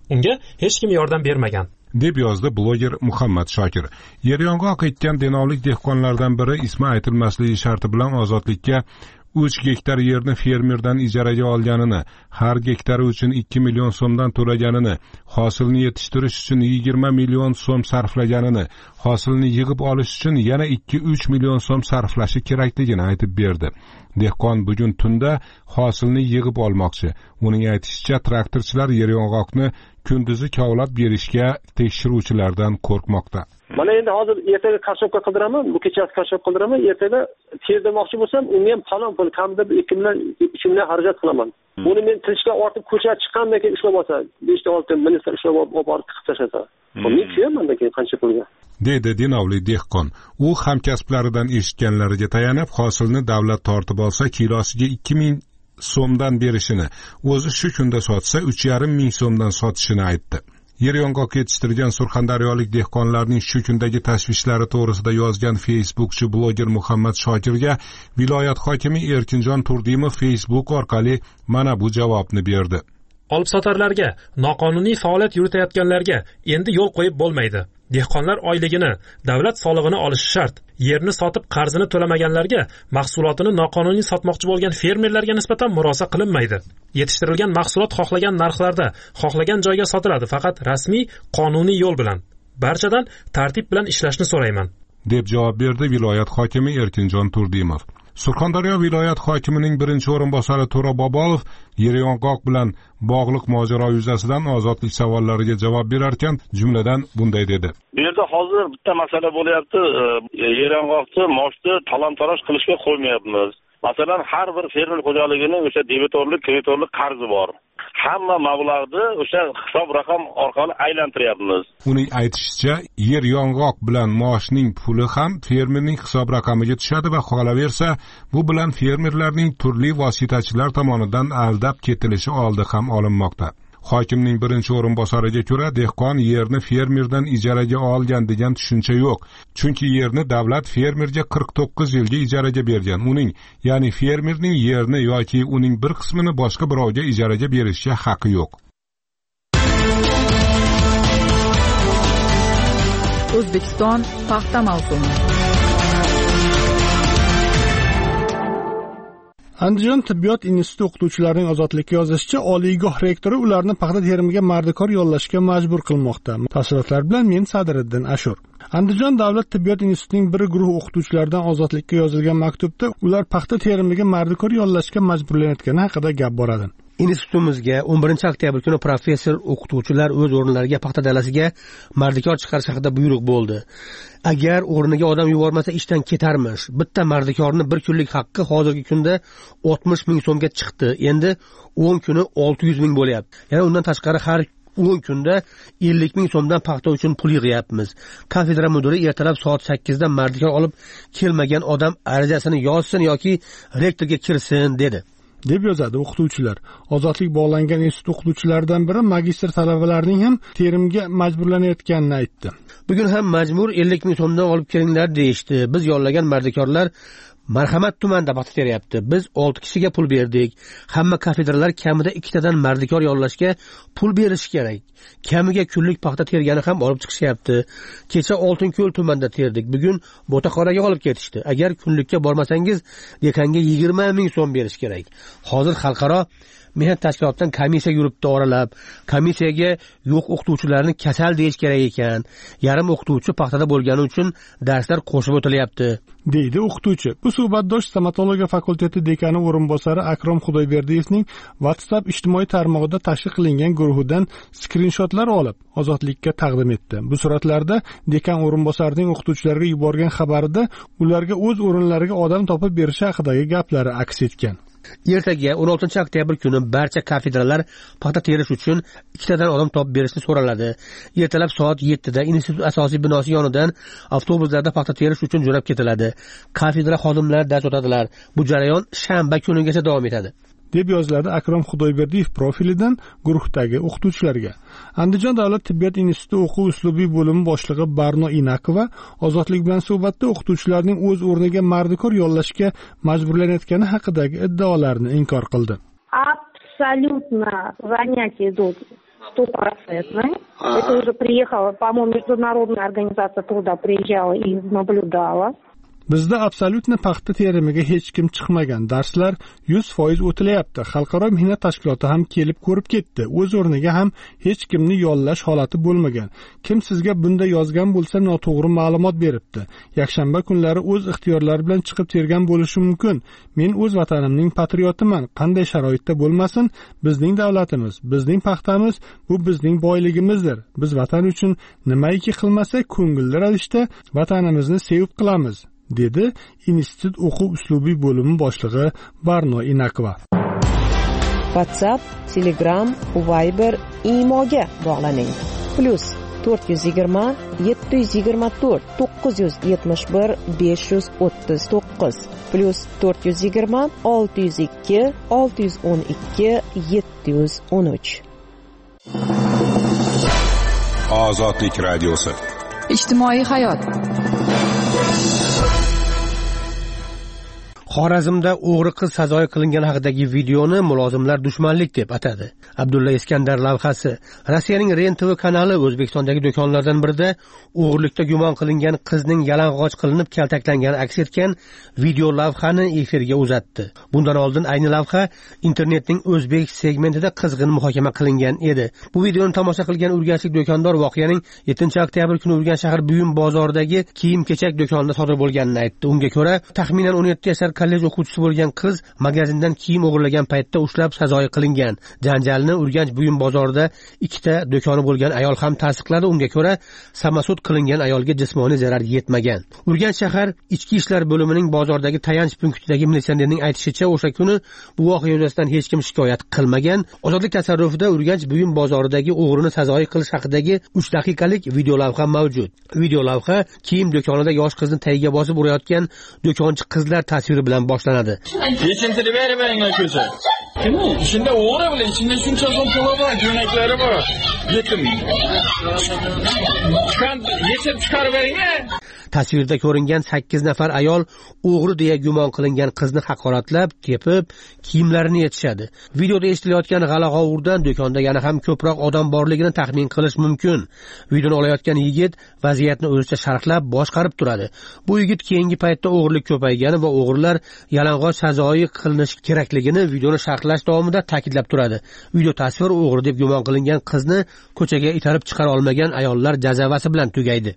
unga hech kim yordam bermagan, deb yozdi bloger Muhammad Shokir. Yer yong'oq ekkan denovlik dehqonlardan biri ismi aytilmasligi sharti bilan ozodlikka uch gektar yerni fermerdan ijaraga olganini, har gektari uchun ikki million so'mdan to'laganini, hosilni yetishtirish uchun yigirma million so'm sarflaganini, hosilni yig'ib olish uchun yana ikki uch million so'm sarflashi kerakligini aytib berdi. Dehqon bugun tunda hosilni yig'ib olmoqchi. Uning aytishicha, traktorchilar yer yong'oqni kunduzi kovlab berishga tekshiruvchilardan qo'rqmoqda. Mana endi hozir ertaga karshobka qildiraman, bu kechasi karshobka qildiraman, ertaga terdirmoqchi bo'lsam, unga ham falon pul, kamida ikki million uch million xarajat qilaman. Buni men tilishga ortib ko'chaga chiqqandan keyin ushlab olsa, besh ta olti ministr ushlab olib borib tiqib tashlasa. Men tushunman keyin qancha pulga. Dedi Denovli dehqon. U hamkasblaridan eshitganlariga tayanib, hosilni davlat tortib olsa, kilosiga ikki ming so'mdan berishini, o'zi shu kunda sotsa uch yarim ming so'mdan sotishini aytdi. Yer yong'oq yetishtirgan surxondaryolik dehqonlarning shu kundagi tashvishlari to'g'risida yozgan Facebookchi bloger Muhammad Shokirga viloyat hokimi Erkinjon Turdimov Facebook orqali mana bu javobni berdi. Olibsotarlarga, noqonuniy faoliyat yuritayotganlarga endi yo'l qo'yib bo'lmaydi. Dehqonlar oyligini, davlat solig'ini olishi shart. Yerni sotib qarzini to'lamaganlarga, mahsulotini noqonuniy sotmoqchi bo'lgan fermerlarga nisbatan murosa qilinmaydi. Yetishtirilgan mahsulot xohlagan narxlarda, xohlagan joyga sotiladi, faqat rasmiy, qonuniy yo'l bilan. Barchadan tartib bilan ishlashni so'rayman, deb javob berdi viloyat hokimi Erkinjon Turdimov. Surxondaryo viloyat hokimining birinchi o'rinbosari To'ra Bobolov yer yong'oq bilan bog'liq mojaro yuzasidan ozodlik savollariga javob berarkan, jumladan bunday dedi. Bu yerda hozir bitta masala bo'lyapti. Yer yong'oqni moshni talon-taroj qilishga qo'ymayapmiz. Masalan, har bir fermer xo'jaligining o'sha debitorlik, kreditorlik qarzi bor. Hamma mablag'ni o'sha hisob raqam orqali aylantiryapmiz. Uning aytishicha, yer yong'oq bilan moshning puli ham fermerning hisob raqamiga tushadi va qolaversa, bu bilan fermerlarning turli vositachilar tomonidan aldab ketilishi oldi ham olinmoqda. Hokimning birinchi o'rinbosariga ko'ra, dehqon yerni fermerdan ijaraga olgan degan tushuncha yo'q. Chunki yerni davlat fermerga qirq to'qqiz yilga ijaraga bergan. Uning, ya'ni fermerning yerni yoki uning bir qismini boshqa birovga ijaraga berishga haqqi yo'q. O'zbekiston paxta mavsumi. Andijon tibbiyot instituti o'qituvchilarining ozodlikka yozishicha, oliygoh rektori ularni paxta terimiga mardikor yollashga majbur qilmoqda. Tafsilotlar bilan men Sadiriddin Ashur. Andijon davlat tibbiyot institutining bir guruh o'qituvchilaridan ozodlikka yozilgan maktubda ular paxta terimiga mardikor yollashga majburlanayotgani haqida gap boradi. Institutimizga o'n birinchi oktyabr kuni professor o'qituvchilar o'z o'rinlariga paxta dalasiga mardikor chiqarish haqida buyruq bo'ldi. Agar o'rniga odam yubormasa ishdan ketarmish. Bitta mardikorni bir kunlik haqqi hozirgi kunda oltmish ming so'mga chiqdi. Endi o'n kuni olti yuz ming bo'lyapti. Ya'ni undan tashqari har o'n kunda ellik ming so'mdan paxta uchun pul yig'yapmiz. Kafedra mudiri ertalab soat sakkizda mardikor olib kelmagan odam arizasini yozsin yoki rektorga kirsin dedi, deb yozadi o'qituvchilar. Ozodlik bog'langan institut o'qituvchilaridan biri magistr talabalarining ham terimga majburlanayotganini aytdi. Bugun ham majbur ellik ming so'mdan olib kelinglar deyishdi. Biz yollagan mardikorlar Marhamat tumanida paxta teryapti. Biz olti kishiga pul berdik. Hamma kafedralar kamida ikkitadan mardikor yollashga pul berish kerak. Kamiga kunlik paxta tergani ham olib chiqishyapti. Kecha Oltinko'l tumanida terdik. Bugun Bo'taqoraga olib ketishdi. Agar kunlikka bormasangiz, dekanga yigirma ming so'm berish kerak. Hozir xalqaro mehnat tashkilotidan komissiya yuribdi oralab. Komissiyaga yo'q o'qituvchilarni kasal deyish kerak ekan. Yarim o'qituvchi paxtada bo'lgani uchun darslar qo'shib o'tilyapti, deydi o'qituvchi. Bu suhbatdosh stomatologiya fakulteti dekani o'rinbosari Akrom Xudoyberdiyevning WhatsApp ijtimoiy tarmog'ida tashkil qilingan guruhidan skrinshotlar olib, ozodlikka taqdim etdi. Bu suratlarda dekan o'rinbosarining o'qituvchilarga yuborgan xabarida ularga o'z o'rinlariga odam topib berish haqidagi gaplari aks etgan. Ertaga o'n oltinchi oktyabr kuni barcha kafedralar paxta terish uchun ikkitadan odam topib berishni so'raladi. Ertalab soat yettida institut asosiy binosi yonidan avtobuslarda paxta terish uchun jo'nab ketiladi. Kafedra xodimlari dars o'tadilar. Bu jarayon shanba kunigacha davom etadi, deb yoziladi Akrom Xudoyberdiyev profilidan guruhdagi o'qituvchilarga. Andijon davlat tibbiyot instituti o'quv uslubiy bo'limi boshlig'i Barno Inakova ozodlik bilan suhbatda o'qituvchilarning o'z o'rniga mardikor yollashga majburlanayotgani haqidagi iddaolarni inkor qildi. Абсолютно занятия идут стопроцентной. А-а-а. Это уже приехала, по-моему, международная организация труда приезжала и наблюдала. Bizda absolyutni paxta terimiga hech kim chiqmagan. Darslar yuz foiz o'tilayapti. Xalqaro mehnat tashkiloti ham kelib ko'rib ketdi. O'z o'rniga ham hech kimni yollash holati bo'lmagan. Kim sizga bunda yozgan bo'lsa, noto'g'ri ma'lumot beribdi. Yakshanba kunlari o'z ixtiyorlari bilan chiqib tergan bo'lishi mumkin. Men o'z vatanimning patriotiman. Qanday sharoitda bo'lmasin, bizning davlatimiz, bizning paxtamiz bu bizning boyligimizdir. Biz vatan uchun nimaiki qilmasak, ko'ngilli ravishda vatanimizni sevib qilamiz, dedi institut o'quv uslubiy bo'limi boshlig'i Barno Inakova. WhatsApp, Telegram, Viber, Imoga bog'laning. Plus to'rt yuz yigirma yetti yuz yigirma to'rt to'qqiz yuz yetmish bir besh yuz o'ttiz to'qqiz plus to'rt yuz yigirma olti yuz ikki olti yuz o'n ikki yetti yuz o'n uch. Ozodlik radiosi. Ijtimoiy hayot. Xorazmda o'g'ri qiz sazoyi qilingan haqidagi videoni mulozimlar dushmanlik deb atadi. Abdulla Iskandar lavhasi. Rossiyaning Ren T V kanali O'zbekistondagi do'konlardan birida o'g'irlikda gumon qilingan qizning yalang'och qilinib kaltaklangani aks etgan video lavhani efirga uzatdi. Bundan oldin ayni lavha internetning o'zbek segmentida qizg'in muhokama qilingan edi. Bu videoni tomosha qilgan urganchlik do'kondor voqeaning yettinchi oktyabr kuni Urganch shahar Buyum bozoridagi kiyim-kechak do'konida sodir bo'lganini aytdi. Unga ko'ra, taxminan o'n yetti yashar kollej o'quvchisi bo'lgan qiz magazindan kiyim o'g'irlagan paytda ushlab sazoyi qilingan. Janjalni Urganch Buyum bozorida ikkita do'koni bo'lgan ayol ham tasdiqladi. Unga ko'ra, samasud qilingan ayolga jismoniy zarar yetmagan. Urganch shahar Ichki ishlar bo'limining bozordagi tayanch punktidagi militsionerning aytishicha, o'sha kuni bu voqea yuzasidan hech kim shikoyat qilmagan. Ozodlik tasarrufida Urganch Buyum bozoridagi o'g'rini sazoyi qilish haqidagi uch daqiqalik video lavha mavjud. Video lavha kiyim do'konida yosh qizni tagiga bosib urayotgan do'konchi qizlar tasviri bilan boshlanadi. Yechintiri bermanglar ko'sa. Shunda o'g'ri bilan ichinde shuncha so'm puli bor, jo'naklari bor. Yetim. Chiqan yechib chiqarib bering. Tasvirda ko'ringan sakkiz nafar ayol o'g'ri deya gumon qilingan qizni haqoratlab, tepib, kiyimlarini yechishadi. Videoda eshitilayotgan g'ala-g'ovurdan do'konda yana ham ko'proq odam borligini taxmin qilish mumkin. Videoni olayotgan yigit vaziyatni o'zicha sharhlab boshqarib turadi. Bu yigit keyingi paytda o'g'irlik ko'paygani va o'g'rilar yalang'och sazoyi qilinish kerakligini videoni sharhlash davomida ta'kidlab turadi. Video tasvir o'g'ri deb gumon qilingan qizni ko'chaga itarib chiqara olmagan ayollar jazavasi bilan tugaydi.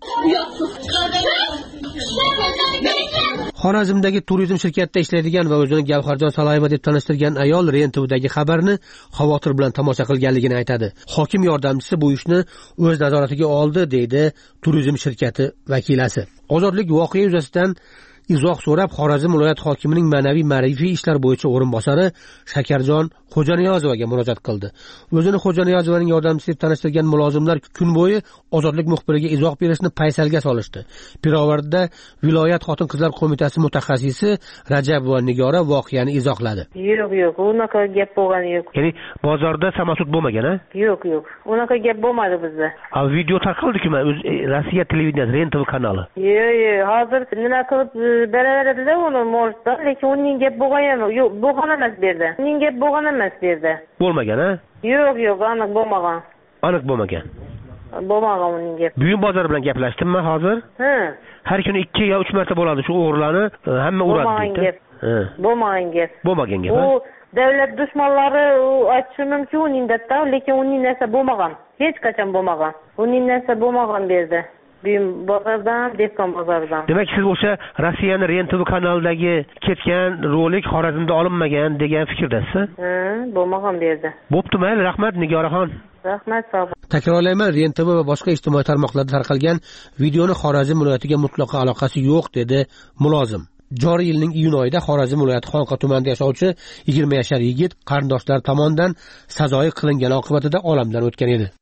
Xorazmdagi turizm shirkatida ishlaydigan va o'zini Gavharjon Salayeva deb tanishtirgan ayol Ren T Vdagi xabarni xavotir bilan tomosha qilganligini aytadi. Hokim yordamchisi bu ishni o'z nazoratiga oldi, deydi turizm shirkati vakilasi. Ozodlik voqea yuzasidan izoh so'rab Xorazm viloyat hokimining ma'naviy ma'rifiy ishlar bo'yicha o'rinbosari Shakarjon Xo'janiyozovaga murojaat qildi. O'zini Xo'janiyozovaning yordamchisi deb tanishtirgan mulozimlar kun bo'yi Ozodlik muxbiriga izoh berishni paysalga solishdi. Pirovardda viloyat xotin-qizlar qo'mitasi mutaxassisi Rajabova Nigora voqeani izohladi. Yo'q, yo'q, unaqa gap bo'lgani yo'q. Ya'ni bozorda samasud bo'lmagan, a? Yo'q, yo'q. Unaqa gap bo'lmadi bizda. A video tarqaldi-ku, Rossiya televideniyasi Ren T V kanali. Yo'q, yo'q, hozir nima qilib beraveradilar uni mo'rtda, lekin uning gap bo'lgani yo'q, bo'lgan emas bu yerda. Uning gap bo'lgan emas bu yerda. Bo'lmagan, a? Yo'q, yo'q, aniq bo'lmagan. Aniq bo'lmagan. Bo'lmagan uning gap. Buyum bozor bilan gaplashdimmi hozir? Ha. Har kuni ikki yo uch marta bo'ladi shu o'g'rilarni hamma uradi deydi. Bo'lmagan gap. Bo'lmagan gap. U davlat dushmanlari aytishi mumkin uning datda, lekin uning narsa bo'lmagan. Hech qachon bo'lmagan. Uning narsa bo'lmagan bu yerda. Buyum bozordan, Dehqon bozoridan. Demak, siz o'sha Rossiyaning Ren T V kanalidagi ketgan rolik Xorazmda olinmagan degan fikrdasiz? Ha, bo'lmagan bu yerda. Bo'pti, mayli, rahmat Nigoraxon. Rahmat, sog' bo'ling. Takrorlayman, Ren T V va boshqa ijtimoiy tarmoqlarda tarqalgan videoni Xorazm viloyatiga mutlaqo aloqasi yo'q, dedi mulozim. Joriy yilning iyun oyida Xorazm viloyati Xonqa tumanida yashovchi yigirma yashar yigit qarindoshlar tomonidan sazoyi qilingan oqibatida olamdan o'tgan edi.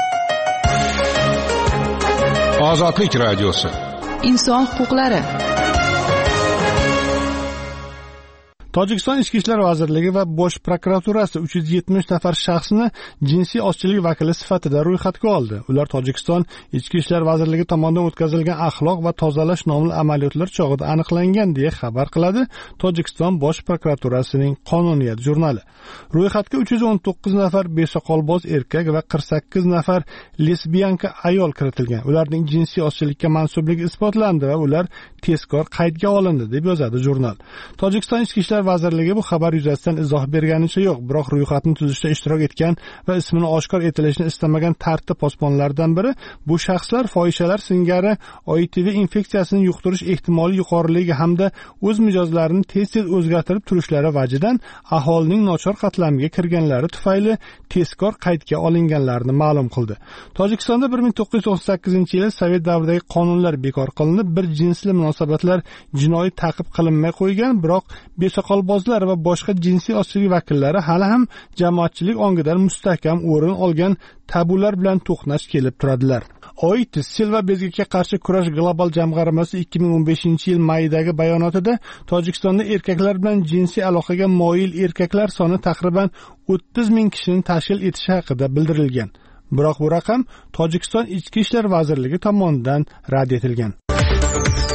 Ozodlik radiosi. Inson huquqlari. Tojikiston Ichki ishlar vazirligi va Bosh prokuraturasi uch yuz yetmish nafar shaxsni jinsiy ozchilik vakili sifatida ro'yxatga oldi. Ular Tojikiston Ichki ishlar vazirligi tomonidan o'tkazilgan axloq va tozalash nomli amaliyotlar chog'ida aniqlangan deya xabar qiladi Tojikiston Bosh prokuraturasining Qonuniyat jurnali. Ro'yxatga uch yuz o'n to'qqiz nafar besoqolboz erkak va qirq sakkiz nafar lesbiyanka ayol kiritilgan. Ularning jinsiy ozchilikka mansubligi isbotlandi va ular tezkor qaydga olindi deb yozadi jurnal. Tojikiston Ichki ishlar vazirligi bu xabar yuzasidan izoh berganicha yo'q, biroq ro'yxatni tuzishda ishtirok etgan va ismini oshkor etilishini istamagan tartib posbonlaridan biri bu shaxslar fohishalar singari O I T V infeksiyasini yuqtirish ehtimoli yuqoriligi hamda o'z mijozlarini tez-tez o'zgartirib turishlari vajidan aholining nochor qatlamiga kirganlari tufayli tezkor qaydga olinganlarini ma'lum qildi. Tojikistonda bir ming to'qqiz yuz o'n sakkizinchi yili Sovet davridagi qonunlar bekor qilinib, bir jinsli munosabatlar jinoiy ta'qib qilinmay qo'ygan, biroq besoqolbozlar va boshqa jinsiy ozchilik vakillari hali ham jamoatchilik ongidan mustahkam o'rin olgan tabular bilan to'qnash kelib turadilar. O I T sil va bezgakka qarshi kurash global jamg'armasi ikki ming o'n beshinchi yil mayidagi bayonotida Tojikistonda erkaklar bilan jinsiy aloqaga moyil erkaklar soni taxriban o'ttiz ming kishini tashkil etishi haqida bildirilgan. Biroq bu raqam Tojikiston Ichki ishlar vazirligi tomonidan rad etilgan.